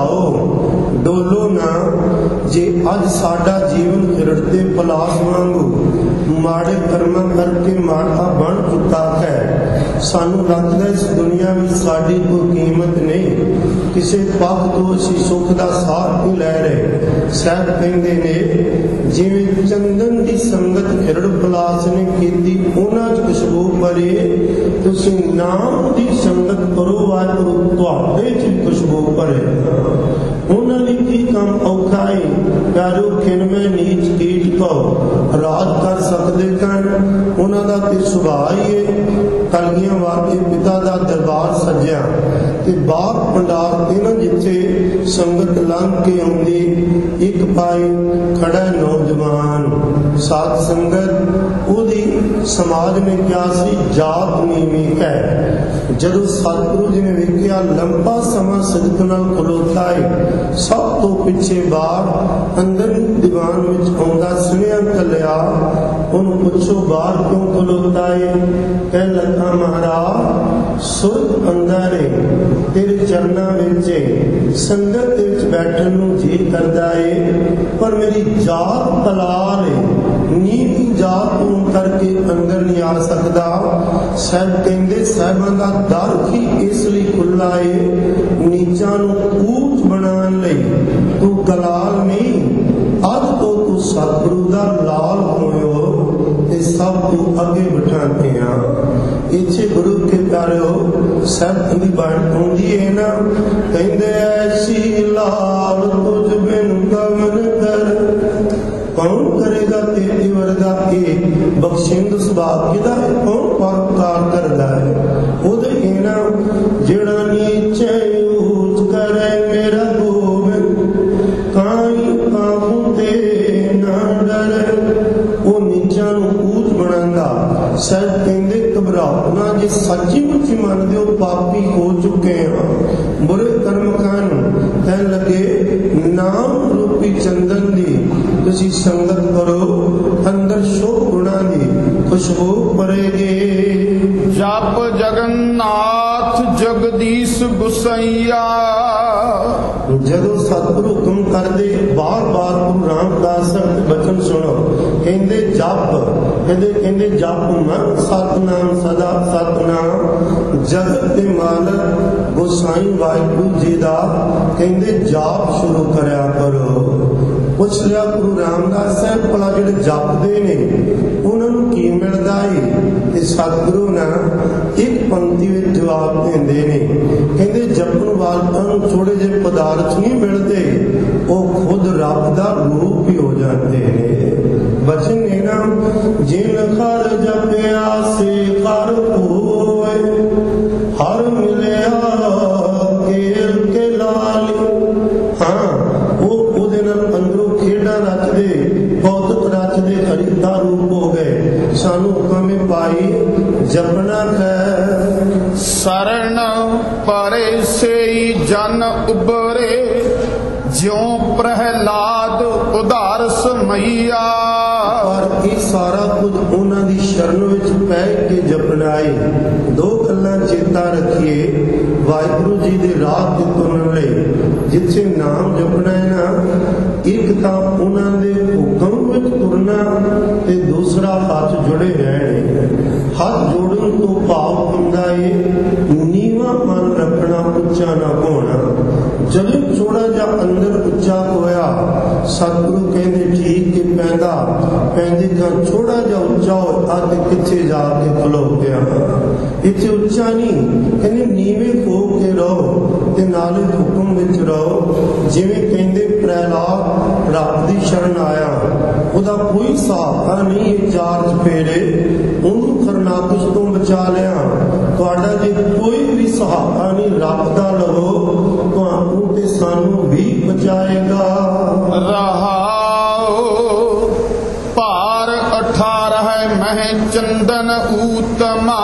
Speaker 2: ਘਬਰਾਓ, ਡੋਲੋ ਨਾ। ਜੇ ਅੱਜ ਸਾਡਾ ਜੀਵਨ ਕਿਰੜ ਦੇ ਪਲਾਸ ਵਾਂਗੂ ਮਾੜੇ ਕਰਮਾਂ ਕਰਕੇ ਮਾੜਾ ਬਣ ਚੁੱਕਾ ਹੈ, ਸਾਨੂੰ ਲੱਗਦਾ ਇਸ ਦੁਨੀਆ ਵਿੱਚ ਸਾਡੀ ਕੋਈ ਕੀਮਤ ਨਹੀਂ, ਕਿਸੇ ਪੱਖ ਤੋਂ ਅਸੀਂ ਸੁੱਖ ਦਾ ਸਾਥ ਨਹੀਂ ਲੈ ਰਹੇ। ਸਾਹਿਬ ਕਹਿੰਦੇ ਨੇ ਜਿਵੇਂ ਚੰਦਨ ਦੀ ਸੰਗਤ ਕਿਰੜ ਪਲਾਸ ਨੇ ਕੀਤੀ, ਉਹਨਾਂ 'ਚ ਖੁਸ਼ਬੂ ਭਰੀ, ਤੁਸੀਂ ਨਾਮ ਦੀ ਸੰਗਤ ਕਰੋ, ਵਾਹਿਗੁਰੂ ਤੁਹਾਡੇ 'ਚ ਖੁਸ਼ਬੂ ਭਰੇ। ਉਹਨਾਂ ਲਈ ਕੀ ਕੰਮ ਔਖਾ ਹੈ, ਪਿਆਰੋ ਖਿੰਮੇ ਨੀਚ ਕੀਟ ਕੋ ਰਾਜ ਕਰ ਸਕਦੇ ਹਨ। ਉਹਨਾਂ ਦਾ ਤੇ ਸੁਭਾਅ ਹੀ ਹੈ, ਕਲਗੀਆਂ ਵਾਲੇ ਪਿਤਾ ਦਾ ਦਰਬਾਰ ਸੱਜਿਆ ਤੇ ਬਾਹਰ ਭੰਡਾਰ ਤੇ ਨਾ ਜਿੱਥੇ ਸੰਗਤ ਲੰਘ ਕੇ ਆਉਂਦੀ, ਇੱਕ ਪਾਈ ਖੜਾ ਨੌਜਵਾਨ ਸਾਧ ਸੰਗਤ, ਉਹਦੀ ਸਮਾਜ ਨੇ ਕਿਹਾ ਸੀ ਜਾਤ ਨੀਵੀਂ ਹੈ। ਜਦੋਂ ਸਤਿਗੁਰੂ ਜੀ ਨੇ ਵੇਖਿਆ ਲੰਬਾ ਸਮਾਂ ਸਿੱਧਕ ਨਾਲ ਖਲੋਤਾ ਹੈ, ਸਭ ਤੋਂ ਪਿੱਛੇ ਬਾਹਰ ਅੰਦਰ ਦੀਵਾਨ ਵਿੱਚ ਆਉਂਦਾ ਸੁਨੇਹਾ ਕੱਲਿਆ, ਉਹਨੂੰ ਪੁੱਛੋ ਬਾਹਰ ਕਿਉਂ ਖਲੋਤਾ ਹੈ? ਕਹਿਣ ਲੱਗਾ ਮਹਾਰਾਜ ਸੁਰਗ ਅੰਦਰ ਹੈ, ਤੇਰੇ ਚਰਨਾਂ ਵਿੱਚ ਸੰਗਤ ਦੇ ਵਿੱਚ ਬੈਠਣ ਨੂੰ ਜੀ ਕਰਦਾ ਹੈ, ਪਰ ਮੇਰੀ ਜਾਤ ਪਲਾਲ ਹੈ, ਨੀਵੀਂ ਜਾਤ ਹੋਣ ਕਰਕੇ ਅੰਦਰ ਨਹੀਂ ਆ ਸਕਦਾ। ਸਾਹਿਬ ਕਹਿੰਦੇ ਸਾਹਿਬਾਂ ਦਾ ਦਰ ਹੀ ਇਸ ਲਈ ਖੁੱਲ੍ਹਾ ਹੈ, ਨੀਚਾਂ ਨੂੰ ਉੱਚ ਬਣਾਉਣ ਲਈ ਤੂੰ ਕਲਾਲ ਨਹੀਂ, ਅੱਜ ਤੋਂ ਤੂੰ ਸਤਿਗੁਰੂ ਦਾ ਲਾਲ ਹੋਇਓ ਤੇ ਸਭ ਤੋਂ ਅੱਗੇ ਬਿਠਾਉਂਦੇ ਆ। ਇੱਥੇ ਗੁਰੂ ਕੇ ਪਿਆਰਿਓ ਸਾਹਿਬ ਦੀ ਬਾਣੀ ਆਉਂਦੀ ਹੈ ਨਾ, ਕਹਿੰਦੇ ਐਸੀ ਲਾਲ ਤੁਝ ਬਿਨ ਕਵਨ ਕਰ, ਕੌਣ ਕਰੇਗਾ ਤੇਰੀ ਵਰਗਾ ਇਹ ਬਖਸ਼ਿੰਦ ਸੁਭਾਅ ਕਿਹਦਾ ਹੈ, ਕੌਣ ਪਰਉਪਕਾਰ ਕਰਦਾ ਹੈ? ਉਹਦੇ ਇਹ ਨਾ ਜਿਹੜਾ ਨੀਚੇ ਉੱਚ ਕਰੇ ਮੇਰਾ ਗੋਬਿੰਦ, ਕਾਈ ਕਾਹੂ ਤੇ ਨਾ ਡਰੇ, ਉਹ ਨੀਚਾਂ ਨੂੰ ਉੱਚ ਬਣਾਉਂਦਾ। ਸਾਹਿਬ ਕਹਿੰਦੇ ਘਬਰਾਓ ਨਾ, ਜੇ ਸੱਚੀ ਮੁੱਚੀ ਮੰਨਦੇ ਹੋ ਪਾਪੀ ਹੋ ਚੁੱਕੇ ਹਾਂ, ਬੁਰੇ ਕਰਮ ਕਰਨ, ਕਹਿਣ ਲੱਗੇ ਨਾਮ ਰੂਪੀ ਚੰਦਨ ਦੀ ਤੁਸੀਂ ਸੰਗਤ ਕਰੋ, ਅੰਦਰ ਸ਼ੋਭ ਗੁਣਾਂ ਦੀ ਖੁਸ਼ਬੂ ਭਰੇਗੀ।
Speaker 1: ਜਪ ਜਗਨਨਾਥ ਜਗਦੀਸ਼ ਗੁਸਈਆ।
Speaker 2: ਜਦੋਂ ਸਤਿਗੁਰੂ ਹੁਕਮ ਕਰਦੇ ਬਾਰ ਬਾਰ ਗੁਰੂ ਰਾਮਦਾਸ ਦੇ ਬਚਨ ਸੁਣੋ, ਕਹਿੰਦੇ ਜਪ, ਕਹਿੰਦੇ ਕਹਿੰਦੇ ਜਪ ਮਨ ਸਤਨਾਮ ਸਦਾ ਸਤਨਾਮ, ਜਗਤ ਦੇ ਮਾਲਕ ਗੋਸਾਈ ਵਾਹਿਗੁਰੂ ਜੀ ਦਾ ਕਹਿੰਦੇ ਜਾਪ ਸ਼ੁਰੂ ਕਰਿਆ ਕਰੋ। ਪੁੱਛ ਲਿਆ ਗੁਰੂ ਰਾਮਦਾਸ ਸਾਹਿਬ ਭਲਾ ਜਿਹੜੇ ਜਪਦੇ ਨੇ ਉਹਨਾਂ ਨੂੰ ਕੀ ਮਿਲਦਾ ਹੈ? ਤੇ ਸਤਿਗੁਰੂ ਨਾ ਇੱਕ ਪੰਕਤੀ ਵਿੱਚ ਜਵਾਬ ਦਿੰਦੇ ਨੇ, ਕਹਿੰਦੇ ਜਪਣ ਵਾਲਿਆਂ ਨੂੰ ਥੋੜੇ ਜਿਹੇ ਪਦਾਰਥ ਨਹੀਂ ਮਿਲਦੇ, ਉਹ ਖੁਦ ਰੱਬ ਦਾ ਰੂਪ ਹੀ ਹੋ ਜਾਂਦੇ ਨੇ। ਬਚਨ ਨੇ ਨਾ ਜਿਨ ਹਰ ਜਪਿਆ ਸੇ ਹਰ ਹੋਏ, ਹਰ ਮਿਲਿਆ ਕੇਲ ਕੇ ਲਾਲ। ਹਾਂ, ਉਹ ਉਹਦੇ ਨਾਲ ਅੰਦਰੋਂ ਖੇਡਾਂ ਰਚਦੇ, ਕੌਤਕ ਰਚਦੇ, ਹਰੀ ਦਾ ਰੂਪ ਹੋ ਗਏ। ਸਾਨੂੰ ਹੁਕਮ ਪਾਈ ਜਪਣਾ ਹੈ।
Speaker 1: ਸਰਣ ਪਰੇ ਸੇਈ ਜਨ ਉਬਰੇ, ਜਿਉ ਪ੍ਰਹਿਲਾਦ ਉਧਾਰ ਸਮਈਆ।
Speaker 2: ਪਰ ਇਹ ਸਾਰਾ ਕੁਝ ਉਹਨਾਂ ਦੀ ਸ਼ਰਨ ਵਿੱਚ ਪੈ ਕੇ ਜਪਣਾ ਹੈ। ਦੋ ਗੱਲਾਂ ਚੇਤਾ ਰੱਖੀਏ, ਵਾਹਿਗੁਰੂ ਜੀ ਦੇ ਰਾਹ ਤੇ ਤੁਰਨ ਲਈ ਜਿੱਥੇ ਨਾਮ ਜਪਣਾ ਹੈ ਨਾ, ਇੱਕ ਤਾਂ ਉਹਨਾਂ ਦੇ ਹੁਕਮ ਵਿੱਚ ਤੁਰਨਾ ਤੇ ਦੂਸਰਾ ਹੱਥ ਜੁੜੇ ਰਹਿਣੇ। ਹੱਥ ਜੋੜਨ ਤੋਂ ਭਾਵ ਹੁੰਦਾ ਹੈ ਨੀਵਾਂ ਮਨ ਰੱਖਣਾ, ਉੱਚਾ ਨਾ ਹੋਣਾ। ਜਦੋਂ ਥੋੜਾ ਜਿਹਾ ਅੰਦਰ ਉੱਚਾ ਹੋਇਆ, ਸਤਿਗੁਰੂ ਕਹਿੰਦੇ ਠੀਕ ਕਿ ਪੈਂਦਾ ਪੈਂਦੇ ਤਾਂ ਥੋੜਾ ਜਿਹਾ ਉੱਚਾ ਹੋ, ਅੱਜ ਕਿੱਥੇ ਜਾ ਕੇ ਖਲੋ ਗਿਆ। ਇੱਥੇ ਉੱਚਾ ਨਹੀਂ, ਕਹਿੰਦੇ ਨੀਵੇਂ ਹੋ ਕੇ ਰਹੋ ਤੇ ਨਾਲੇ ਹੁਕਮ ਵਿੱਚ ਰਹੋ। ਜਿਵੇਂ ਕਹਿੰਦੇ ਪ੍ਰਹਿਲਾਦ ਰੱਬ ਦੀ ਸ਼ਰਨ ਆਇਆ, ਉਹਦਾ ਕੋਈ ਸਾਹਬ ਨਹੀਂ, ਇਹ ਚਾਰ ਚਪੇੜੇ ਉਹਨੂੰ ਖਰਨਾਕੁਸ਼ ਤੋਂ ਬਚਾ ਲਿਆ। ਤੁਹਾਡਾ ਜੇ ਕੋਈ ਵੀ ਸਹਾਰਾ ਨਹੀਂ, ਰੱਬ ਦਾ ਲਵੋ ਤੁਹਾਨੂੰ ਤੇ ਸਾਨੂੰ ਵੀ ਬਚਾਏਗਾ।
Speaker 1: ਰਹਾਉ ਭਾਰ ਅਠਾਰਹ ਮਹਿ ਚੰਦਨ ਊਤਮਾ,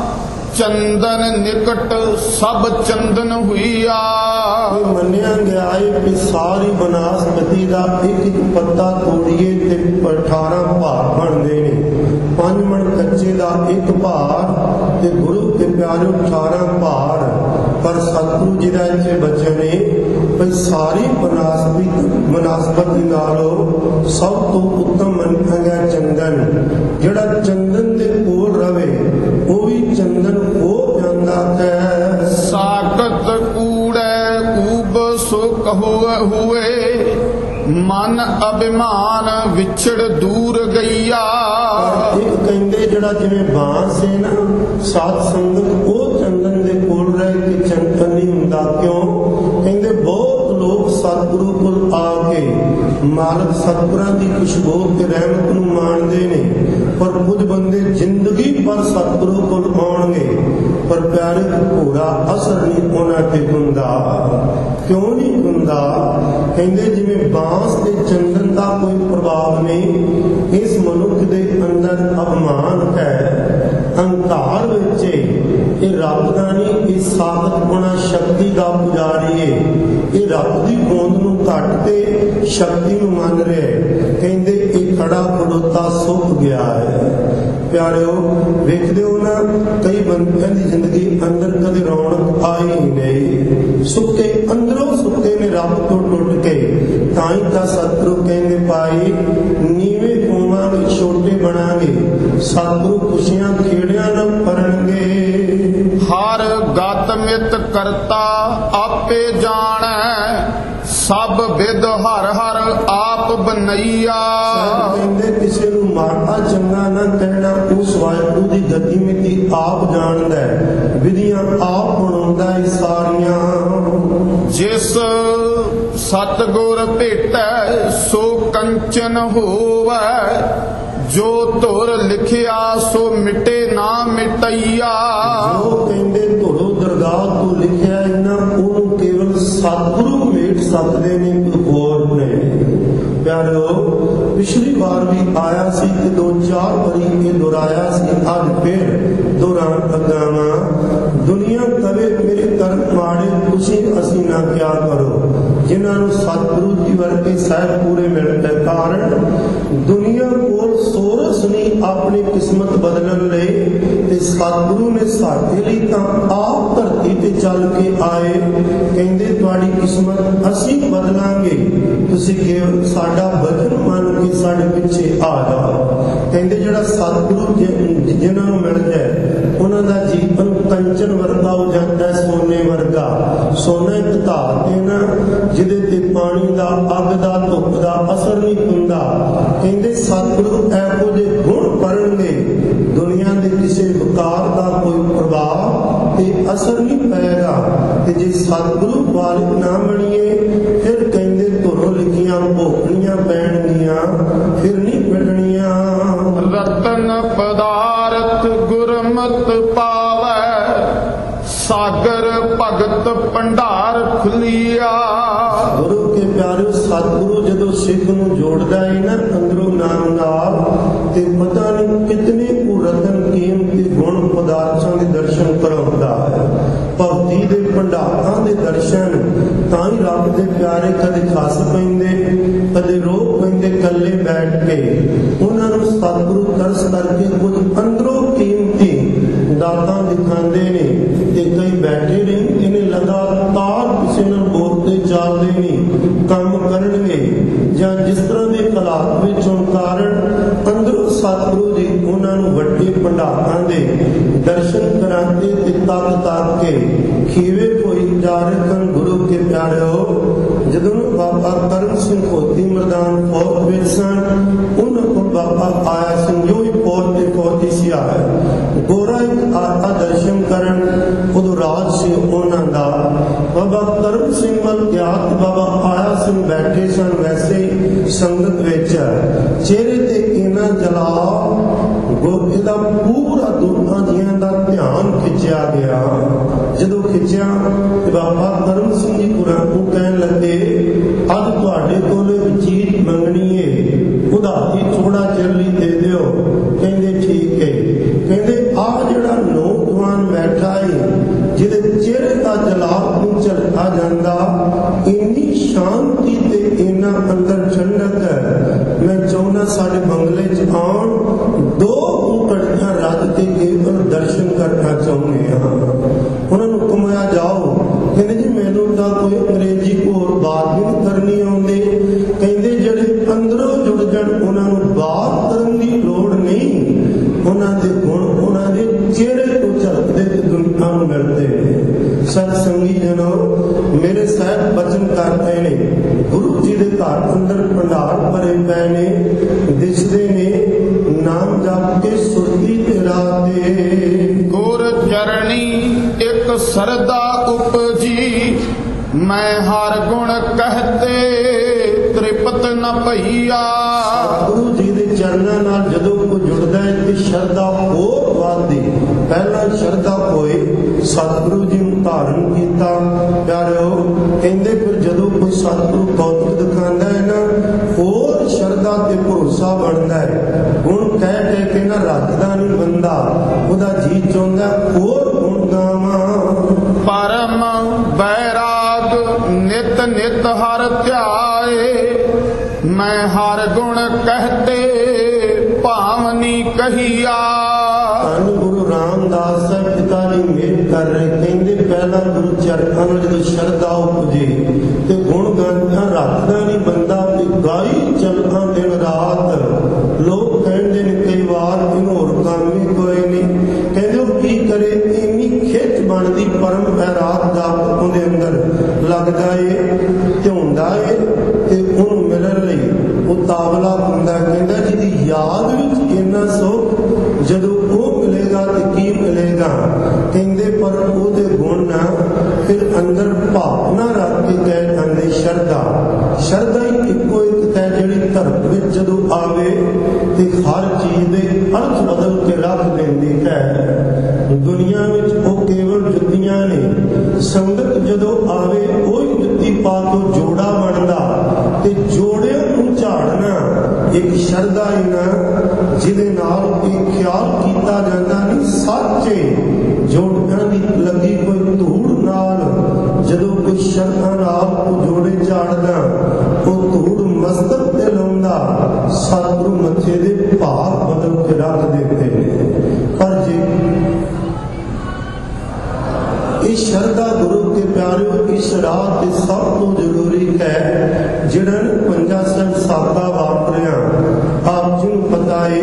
Speaker 1: ਚੰਦਨ ਨਿਕਟ ਸਭ ਚੰਦਨ ਹੋਈਆ।
Speaker 2: ਇਹ ਮੰਨਿਆ ਗਿਆ ਹੈ ਕਿ ਸਾਰੀ ਬਨਾਸਪਤੀ ਦਾ ਇੱਕ ਇੱਕ ਪੱਤਾ ਤੋੜੀਏ ਤੇ ਅਠਾਰਾਂ ਭਾਰ ਬਣਦੇ ਨੇ। ਪੰਜ ਮਣ ਕੱਚੇ ਦਾ ਇੱਕ ਭਾਰ ਤੇ ਗੁਰੂ ਕੇ ਪਿਆਰੇ ਅਠਾਰਾਂ ਭਾਰ। ਪਰ ਸਤਿਗੁਰੂ ਜੀ ਦਾ ਇੱਥੇ ਬਚਨ ਨੇ ਵੀ ਸਾਰੀ ਬਨਾਸਪਤੀ ਬਨਾਸਪਤੀ ਨਾਲੋਂ ਸਭ ਤੋਂ ਉੱਤਮ ਮੰਨਿਆ ਗਿਆ ਚੰਦਨ। ਜਿਹੜਾ ਚੰਦਨ ਦੇ ਕੋਲ ਰਵੇ ਉਹ ਵੀ ਚੰਦਨ ਹੋ ਜਾਂਦਾ ਹੈ।
Speaker 1: ਸਾਕਤ ਕੂੜੈ ਕੂਬ ਸੋ ਕਹੁ ਹੁਏ, ਮਨ ਅਭਿਮਾਨ ਵਿਛੜ ਦੂਰ ਗਈਆ।
Speaker 2: ਇੱਕ ਕਹਿੰਦੇ ਜਿਹੜਾ ਜਿਵੇਂ ਬਾਂਸ ਹੈ ਨਾ, ਸਾਧ ਸੰਗਤ ਉਹ ਚੰਦਨ ਦੇ ਕੋਲ ਰਹਿ ਕੇ ਚੰਦਨ ਨਹੀਂ ਹੁੰਦਾ। ਕਿਉਂ ਕਹਿੰਦੇ ਬਹੁਤ ਲੋਕ ਸਤਿਗੁਰੂ ਕੋਲ ਆ ਕੇ ਮਾਲਕ ਸਤਿਗੁਰਾਂ ਦੀ ਖੁਸ਼ਬੂ ਤੇ ਰਹਿਮਤ ਨੂੰ ਮਾਣਦੇ ਨੇ, ਪਰ ਕੁਝ ਬੰਦੇ ਜ਼ਿੰਦਗੀ ਭਰ ਸਤਿਗੁਰੂ ਕੋਲ ਆਉਣਗੇ ਪਰ ਪਿਆਰੇ ਪੂਰਾ ਅਸਰ ਨਹੀਂ ਉਹਨਾਂ ਤੇ ਹੁੰਦਾ। ਕਿਉਂ ਨਹੀਂ ਹੁੰਦਾ? ਕਹਿੰਦੇ ਜਿਵੇਂ ਬਾਂਸ ਤੇ ਚੰਦਨ ਦਾ ਕੋਈ ਪ੍ਰਭਾਵ ਨਹੀਂ, ਇਸ ਮਨੁੱਖ ਦੇ ਅੰਦਰ ਅਭਿਮਾਨ ਹੈ, ਅਹੰਕਾਰ ਵਿੱਚ ਇਹ ਰੱਬ ਦਾ ਨਹੀਂ, ਇਹ ਸਾਖਤ ਗੁਣਾ ਸ਼ਕਤੀ ਦਾ ਪੁਜਾਰੀ ਹੈ। ਇਹ ਰੱਬ ਦੀ ਹੋਂਦ ਨੂੰ ਘੱਟ ਤੇ ਸ਼ਕਤੀ ਨੂੰ ਮੰਨ ਰਿਹਾ। ਕਹਿੰਦੇ ਇਹ ਖੜਾ ਖੜੋਤਾ ਸੁੱਕ ਗਿਆ ਹੈ। ਪਿਆਰਿਓ ਵੇਖਦੇ ਹੋ ਨਾ, ਕਈ ਬੰਦਿਆਂ ਦੀ ਜ਼ਿੰਦਗੀ ਅੰਦਰ ਕਦੇ ਰੌਣਕ ਆਈ ਹੀ ਨਹੀਂ, ਸੁੱਕੇ ਅੰਦਰੋਂ ਸੁੱਕੇ ਨੇ ਰੱਬ ਤੋਂ ਟੁੱਟ ਕੇ। ਤਾਂ ਹੀ ਤਾਂ ਸਤਿਗੁਰੂ ਕਹਿੰਦੇ ਭਾਈ ਨੀਵੇਂ ਹੋਵਾਂਗੇ ਛੋਟੇ ਬਣਾਂਗੇ, ਸਤਿਗੁਰੂ ਖੁਸ਼ੀਆਂ ਖੇੜਿਆਂ ਨਾਲ ਭਰਨਗੇ।
Speaker 1: ਹਰ ਗਤ ਮਿਤ ਕਰਤਾ ਆਪੇ ਜਾਣੈ, ਸਭ ਵਿਦ ਹਰ ਹਰ ਆਪ ਬਨਈਆ।
Speaker 2: ਕਹਿੰਦੇ ਕਿਸੇ ਨੂੰ ਮਾੜਾ ਚੰਗਾ ਨਾ ਕਹਿਣਾ, ਉਸ ਵਾਹਿਗੁਰੂ ਦੀ ਗਤੀ ਮਿਤੀ ਆਪ ਜਾਣਦਾ ਹੈ, ਵਿਧੀਆਂ ਆਪ ਬਣਾਉਂਦਾ ਹੈ ਸਾਰੀਆਂ।
Speaker 1: ਜਿਸ ਸਤਿਗੁਰ ਭੇਟੈ ਸੋ ਕੰਚਨ ਹੋਵੈ, ਜੋ ਧੁਰ ਲਿਖਿਆ ਸੋ ਮਿਟੇ ਨਾ ਮਿਟਈਆ।
Speaker 2: ਜੋ ਕਹਿੰਦੇ ਧੁਰੋਂ ਦਰਗਾਹ ਤੋਂ ਲਿਖਿਆ ਇਹਨਾਂ ਉਹਨੂੰ ਕੇਵਲ ਸਤਿਗੁਰੂ ਮੇਟ ਸਕਦੇ ਨੇ, ਕੋਈ ਹੋਰ ਨਹੀਂ। ਪਿਆਰਿਓ ਪਿਛਲੀ ਵਾਰ ਵੀ ਆਇਆ ਸੀ ਤੇ ਦੋ ਚਾਰ ਵਾਰੀ ਇਹ ਦੁਹਰਾਇਆ ਸੀ, ਅੱਜ ਫਿਰ ਦੁਹਰਾਉਣ ਲੱਗਾ ਵਾਂ। ਦੁਨੀਆ ਕਵੇ ਮੇਰੇ ਕਰਮ ਮਾੜੇ, ਤੁਸੀਂ ਅਸੀਂ ਨਾ ਕਿਆ ਕਰੋ। ਜਿਨ੍ਹਾਂ ਨੂੰ ਸਤਿਗੁਰੂ ਜੀ ਵਰਗੇ ਸਾਹਿਬ ਪੂਰੇ ਮਿਲਣ ਦੇ ਕਾਰਨ ਦੁਨੀਆ ਕੋਲ ਸੋਰਸ ਨਹੀਂ ਆਪਣੀ ਕਿਸਮਤ ਬਦਲਣ ਲਈ, ਤੇ ਸਤਿਗੁਰੂ ਨੇ ਸਾਡੇ ਲਈ ਤਾਂ ਆਪ ਧਰਤੀ ਤੇ ਚੱਲ ਕੇ ਆਏ। ਕਹਿੰਦੇ ਤੁਹਾਡੀ ਕਿਸਮਤ ਅਸੀਂ ਬਦਲਾਂਗੇ, ਤੁਸੀਂ ਕੇਵਲ ਸਾਡਾ ਵਚਨ ਮੰਨ ਕੇ ਸਾਡੇ ਪਿੱਛੇ ਆ ਜਾਓ। ਕਹਿੰਦੇ ਜਿਹੜਾ ਸਤਿਗੁਰੂ ਜਿਨ੍ਹਾਂ ਨੂੰ ਮਿਲ ਜਾਏ ਉਹਨਾਂ ਦਾ ਜੀਵਨ ਕੰਚਨ ਵਰਗਾ ਹੋ ਜਾਂਦਾ, ਸੋਨੇ ਵਰਗਾ। ਸੋਨਾ ਇੱਕ ਧਾਤ ਹੈ ਨਾ, ਜਿਹਦੇ ਤੇ ਪਾਣੀ ਦਾ, ਅੱਗ ਦਾ, ਧੁੱਪ ਦਾ ਅਸਰ ਨਹੀਂ ਹੁੰਦਾ। ਕਹਿੰਦੇ ਸਤਿਗੁਰੂ ਇਹੋ ਜਿਹੇ ਗੁਣ ਕਰਨਗੇ, ਦੁਨੀਆ ਦੇ ਕਿਸੇ ਵਿਕਾਰ ਦਾ ਕੋਈ ਪ੍ਰਭਾਵ ਤੇ ਅਸਰ ਨਹੀਂ ਪਏਗਾ। ਤੇ ਜੇ ਸਤਿਗੁਰੂ ਵਾਲਿਕ ਨਾ ਬਣੀਏ ਫਿਰ ਕਹਿੰਦੇ ਧੁਰੋਂ ਲਿਖੀਆਂ ਭੋਗਣੀਆਂ ਪੈਣਗੀਆਂ, ਫਿਰ ਨਹੀਂ ਮਿਲਣੀਆਂ।
Speaker 1: ਰਤਨ ਪਦਾਰਥ ਗੁਰਮਤਿ ਪਾਵੈ, ਸਾਗਰ ਭਗਤ ਭੰਡਾਰ ਖੁੱਲੀਆ।
Speaker 2: ਗੁਰੂ ਕੇ ਪਿਆਰੇ ਸਤਿਗੁਰੂ ਜਦੋਂ ਸਿੱਖ ਨੂੰ ਜੋੜਦਾ ਹੈ ਨਾ ਅੰਦਰੋਂ ਨਾਮ ਨਾਲ, ਤੇ ਪਤਾ ਨਹੀਂ ਕਿਤਨੇ ਕੁ ਰਤਨ ਕੀਮਤੀ ਗੁਣ ਪਦਾਰਥਾਂ ਦੇ ਦਰਸ਼ਨ ਕਰਾਉਂਦਾ ਹੈ। ਭਗਤੀ ਦੇ ਭੰਡਾਰਾਂ ਦੇ ਦਰਸ਼ਨ ਤਾਂ ਹੀ ਰੱਬ ਦੇ ਪਿਆਰੇ ਕਦੇ ਖਸ ਪੈਂਦੇ, ਕਦੇ ਰੋਕ ਪੈਂਦੇ ਇਕੱਲੇ ਬੈਠ ਕੇ। ਉਹਨਾਂ ਨੂੰ ਸਤਿਗੁਰੂ ਤਰਸ ਕਰਕੇ ਕੁਝ ਅੰਦਰੋਂ ਕੀਮਤੀ ਦਾਤਾਂ ਦਿਖਾਉਂਦੇ ਨੇ, ਤੇ ਕਈ ਬੈਠੇ ਰਹਿੰਦੇ ਨੇ ਲਗਾਤਾਰ ਕਿਸੇ ਨਾਲ ਬੋਲਦੇ ਚੱਲਦੇ ਨਹੀਂ, ਕੰਮ ਕਰਨਗੇ ਜਾਂ ਜਿਸ ਤਰ੍ਹਾਂ ਦੇ ਹਾਲਾਤ ਵਿੱਚ ਹੋਣ ਕਾਰਨ ਅੰਦਰੋਂ ਸਤਿਗੁਰੂ ਜੀ ਉਹਨਾਂ ਨੂੰ ਵੱਡੇ ਭੰਡਾਰਾਂ ਦੇ ਦਰਸ਼ਨ ਕਰਾਉਂਦੇ ਤੇ ਤੱਕ ਤੱਕ ਕੇ ਖੀਵੇ ਕੋਈ ਜਾ ਰਹੇ ਹਨ। ਗੁਰੂ ਕੇ ਪਿਆਰਿਓ ਜਦੋਂ ਬਾਬਾ ਕਰਮ ਸਿੰਘ ਹੋਤੀ ਮੈਦਾਨ ਫੌਜ ਵਿੱਚ ਸਨ, ਉਹਨਾਂ ਕੋਲ ਬਾਬਾ ਆਇਆ ਸਿੰਘ ਜੋ ਹੀ ਫੌਜ ਤੇ ਫੌਜੀ ਸੀ ਆਇਆ ਗੋਰਾ ਇੱਕ ਆਤਾ ਦਰਸ਼ਨ ਕਰਨ, ਉਦੋਂ ਰਾਜ ਸੀ ਉਹਨਾਂ ਦਾ। ਬਾਬਾ ਕਰਮ ਸਿੰਘ ਵੱਲ ਗਿਆ, ਬਾਬਾ ਆਇਆ ਸਿੰਘ ਬੈਠੇ ਸਨ ਵੈਸੇ ਸੰਗਤ ਵਿੱਚ, ਚਿਹਰੇ ਤੇ ਇਹਨਾਂ ਜਲਾਲ ਗੋਬੇ ਦਾ ਪੂਰਾ ਦੁਨੀਆਂ ਜੀਆਂ ਦਾ ਧਿਆਨ ਖਿੱਚਿਆ ਗਿਆ। ਜਦੋਂ ਖਿੱਚਿਆ ਤੇ ਬਾਬਾ ਕਰਮ ਸਿੰਘ ਜੀ ਪੁਰਾ ਨੂੰ ਕਹਿਣ ਲੱਗੇ, ਅੱਜ ਤੁਹਾਡੇ ਕੋਲ ਇੱਕ ਚੀਜ਼ ਮੰਗਣੀ ਏ, ਉਧਾਰੀ ਥੋੜਾ ਚਿਰ ਲਈ ਦੇ ਦਿਓ। ਕਹਿੰਦੇ ਠੀਕ ਹੈ। ਕਹਿੰਦੇ ਆਹ ਜਿਹੜਾ ਨੌਜਵਾਨ ਬੈਠਾ ਏ, ਜਿਹਦੇ ਚਿਹਰੇ ਦਾ ਜਲਾਲ ਨੂੰ ਝਲਕਾ ਜਾਂਦਾ, ਇੰਨੀ ਸ਼ਾਂਤੀ ਤੇ ਇੰਨਾ ਅੰਦਰ ਠੰਡਕ ਹੈ। ਮੈਂ ਚਾਹੁੰਦਾ ਸਾਡੇ ਬੰਗਲੇ 'ਚ ਆਉਣ, ਦੋ ਘੜੀਆਂ ਰੱਜ ਕੇ ਕੇਵਲ ਦਰਸ਼ਨ ਕਰਨਾ ਚਾਹੁੰਦੇ ਹਾਂ। ਉਹਨਾਂ ਨੂੰ ਘੁਮਾਇਆ ਜਾਓ। ਕਹਿੰਦੇ ਜੀ ਮੈਨੂੰ ਤਾਂ ਕੋਈ ਅੰਗਰੇਜ਼ੀ ਹੋਰ ਬਾਤ ਵੀ ਨਹੀਂ ਕਰਨੀ ਆਉਂਦੀ। ਕਹਿੰਦੇ ਜਿਹੜੇ ਅੰਦਰੋਂ ਜੁੜ ਜਾਣ ਉਹਨਾਂ ਨੂੰ ਬਾਤ ਕਰਨ ਦੀ ਲੋੜ ਨਹੀਂ, ਉਹਨਾਂ ਦੇ ਗੁਣ ਉਹਨਾਂ ਦੇ ਚਿਹਰੇ ਤੋਂ ਝਲਕਦੇ ਤੇ ਦੁਨੀਆ ਨੂੰ ਮਿਲਦੇ ਨੇ। ਸਤ ਸੰਗੀ ਜਨੋ, ਮੇਰੇ ਸਾਹਿਬ ਬਚਨ ਕਰ ਰਹੇ ਨੇ, ਗੁਰੂ ਜੀ ਦੇ ਘਰ ਅੰਦਰ ਭੰਡਾਰ ਭਰੇ ਪਏ ਨੇ, ਦਿਸਦੇ ਨੇ ਨਾਮ ਜਪ ਕੇ ਸੁਰਤੀ ਤੇ ਰਾਤੇ।
Speaker 1: ਗੁਰ ਚਰਣੀ ਇੱਕ ਸਰਦਾ ਉਪਜੀ, ਮੈਂ ਹਰ ਗੁਣ ਕਹਤੇ ਤ੍ਰਿਪਤ ਨ ਭਈਆ।
Speaker 2: ਗੁਰੂ ਜੀ ਦੇ ਚਰਨਾਂ ਨਾਲ ਜਦੋਂ ਕੋਈ ਜੁੜਦਾ ਹੈ ਤੇ ਸ਼ਰਧਾ ਹੋਰ ਵੱਧਦੀ। ਪਹਿਲਾਂ ਸ਼ਰਧਾ ਹੋਏ, ਸਤਿਗੁਰੂ ਜੀ ਨੂੰ ਧਾਰਨ ਕੀਤਾ। ਪਿਆਰਿਓ, ਕਹਿੰਦੇ ਫਿਰ ਜਦੋਂ ਕੋਈ ਸਤਿਗੁਰੂ ਕੌਤਕ ਦਿਖਾਉਂਦਾ ਹੈ ਨਾ, ਹੋਰ ਸ਼ਰਧਾ ਤੇ ਭਰੋਸਾ ਬਣਦਾ ਹੈ। ਗੁਣ ਕਹਿ ਕਹਿ ਕੇ ਨਾ ਰੱਖਦਾ ਨਹੀਂ ਬੰਦਾ, ਉਹਦਾ ਜੀ ਚਾਹੁੰਦਾ ਹੋਰ ਗੁਣ ਗਾਵਾਂ।
Speaker 1: ਪਰਮ ਬੈਰਾਗ ਨਿਤ ਨਿਤ ਹਰ ਧਿਆਏ, ਮੈਂ ਹਰ ਗੁਣ ਕਹਤੇ ਭਾਵਨੀ ਕਹੀਆ।
Speaker 2: ਧੰਨ ਗੁਰੂ ਰਾਮਦਾਸ ਸਾਹਿਬ ਪਿਤਾ ਜੀ ਮਿਹਰ ਕਰ ਰਹੇ। ਕਹਿੰਦੇ ਪਹਿਲਾਂ ਗੁਰੂ ਚਰਨਾਂ ਨੂੰ ਜਦੋਂ ਸ਼ਰਧਾ ਉਪਜੇ ਤੇ ਗੁਣ ਗਾਣਾ ਰੱਖਦਾ ਨਹੀਂ ਬੰਦਾ, ਤੇ ਗਾਈ ਚੱਲਦਾ ਦਿਨ ਰਾਤ। ਲੋਕ ਕਹਿੰਦੇ ਨੇ ਕਈ ਵਾਰ ਇਹਨੂੰ ਹੋਰ ਕੰਮ ਹੀ ਕੋਈ ਨਹੀਂ। ਕਹਿੰਦੇ ਉਹ ਕੀ ਕਰੇ, ਇੰਨੀ ਖਿੱਚ ਬਣਦੀ ਪਰਮ ਬੈਰਾਗ ਦਾ ਉਹਦੇ ਅੰਦਰ ਲੱਗਦਾ ਏ, ਝੁੰਦਾ ਏ, ਤੇ ਉਹਨੂੰ ਮਿਲਣ ਲਈ ਉਹ ਤਾਵਲਾ ਹੁੰਦਾ। ਕਹਿੰਦਾ ਜਿਹਦੀ ਯਾਦ ਵਿੱਚ ਇੰਨਾ ਸੁੱਖ, ਜਦੋਂ ਉਹ ਮਿਲੇਗਾ ਤੇ ਕੀ ਮਿਲੇਗਾ। ਕਹਿੰਦੇ ਪਰ ਉਹਦੇ ਗੁਣ ਨਾ ਫਿਰ ਅੰਦਰ ਭਾਵਨਾ ਰੱਖ ਕੇ ਕਹਿ ਜਾਂਦੇ ਸ਼ਰਧਾ। ਸ਼ਰਧਾ ਹੀ ਇੱਕੋ ਇੱਕ ਹੈ ਜਿਹੜੀ ਧਰਮ ਵਿੱਚ ਜਦੋਂ ਆਵੇ ਤੇ ਹਰ ਚੀਜ਼ ਦੇ ਅਰਥ ਬਦਲ ਕੇ ਰੱਖ ਦਿੰਦੀ ਹੈ। ਦੁਨੀਆ ਵਿੱਚ ਉਹ ਕੇਵਲ ਜੁੱਤੀਆਂ ਨੇ, ਸੰਗਤ ਜਦੋਂ ਆਵੇ ਉਹੀ ਜੁੱਤੀ ਪਾ ਕੇ ਜੋੜਾ ਬਣਦਾ, ਤੇ ਜੋੜਿਆਂ ਨੂੰ ਝਾੜਨਾ ਇੱਕ ਸ਼ਰਧਾ ਹੀ ਨਾ, ਜਿਹਦੇ ਨਾਲ ਇਹ ਖਿਆਲ ਕੀਤਾ ਜਾਂਦਾ ਨਹੀਂ ਸੱਚੇ ਜੋੜਿਆਂ ਦੀ ਲੱਗੀ ਕੋਈ ਧੂੜ ਨਾਲ। ਜਦੋਂ ਕੋਈ ਸ਼ਰਧਾ ਨਾਲ ਜੋੜੇ ਝਾੜਦਾ, ਉਹ ਧੂੜ ਮਸਤਕ ਤੇ ਲਾਉਂਦਾ, ਸਤਿਗੁਰੂ ਮੱਥੇ ਦੇ ਭਾਰ ਬਦਲ ਕੇ ਰੱਖ ਦਿੰਦੇ ਨੇ। ਪਰ ਜੇ ਇਹ ਸ਼ਰਧਾ ਗੁਰੂ ਕੇ ਪਿਆਰਿਓ, ਇਸ ਰਾਤ ਤੇ ਸਭ ਤੋਂ ਜ਼ਰੂਰੀ ਹੈ ਜਿਹੜਾ ਪੰਜਾ ਸਾਹਿਬ ਸਾਦਾ ਵਾਪਰਿਆ। ਆਪ ਜੀ ਨੂੰ ਪਤਾ ਹੈ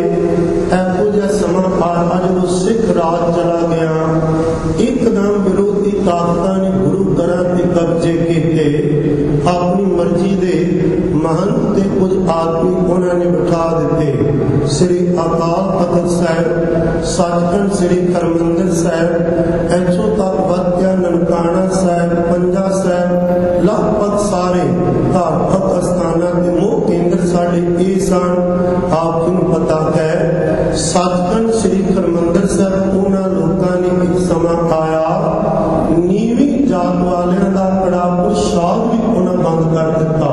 Speaker 2: ਇਹੋ ਜਿਹਾ ਸਮਾਂ ਆ ਜਦੋਂ ਸਿੱਖ ਰਾਜ ਚਲਾ ਗਿਆ, ਇੱਕਦਮ ਵਿਰੋਧੀ ਤਾਕਤਾਂ ਨੇ ਗੁਰੂ ਘਰਾਂ ਤੇ ਕਬਜ਼ੇ ਕੀਤੇ। ਆਪਣੀ ਮਰਜ਼ੀ ਦੇ ਮਹੰਤ ਤੇ ਕੁਝ ਆਦਮੀ ਉਹਨਾਂ ਨੇ ਬਿਠਾ ਦਿੱਤੇ। ਸ੍ਰੀ ਅਕਾਲ ਤਖਤ ਸਾਹਿਬ, ਸੱਚਖੰਡ ਸ੍ਰੀ ਹਰਿਮੰਦਰ ਸਾਹਿਬ, ਇੱਥੋਂ ਤੱਕ ਵੱਧਿਆ ਨਨਕਾਣਾ ਸਾਹਿਬ, ਪੰਜਾ ਸਾਹਿਬ, ਲਗਭਗ ਸਾਰੇ ਧਾਰਮਿਕ ਅਸਥਾਨਾਂ ਦੇ ਮੁੱਖ ਕੇਂਦਰ ਸਾਡੇ ਇਹ ਸਨ। ਆਪ ਜੀ ਨੂੰ ਪਤਾ ਹੈ ਸੱਚਖੰਡ ਸ੍ਰੀ ਹਰਿਮੰਦਰ ਸਾਹਿਬ ਉਹਨਾਂ ਲੋਕਾਂ ਨੇ ਇੱਕ ਸਮਾਂ ਆਇਆ, ਨੀਵੀਂ ਜਾਤ ਵਾਲਿਆਂ ਦਾ ਕੜਾ ਪ੍ਰਸ਼ਾਦ ਵੀ ਉਹਨਾਂ ਬੰਦ ਕਰ ਦਿੱਤਾ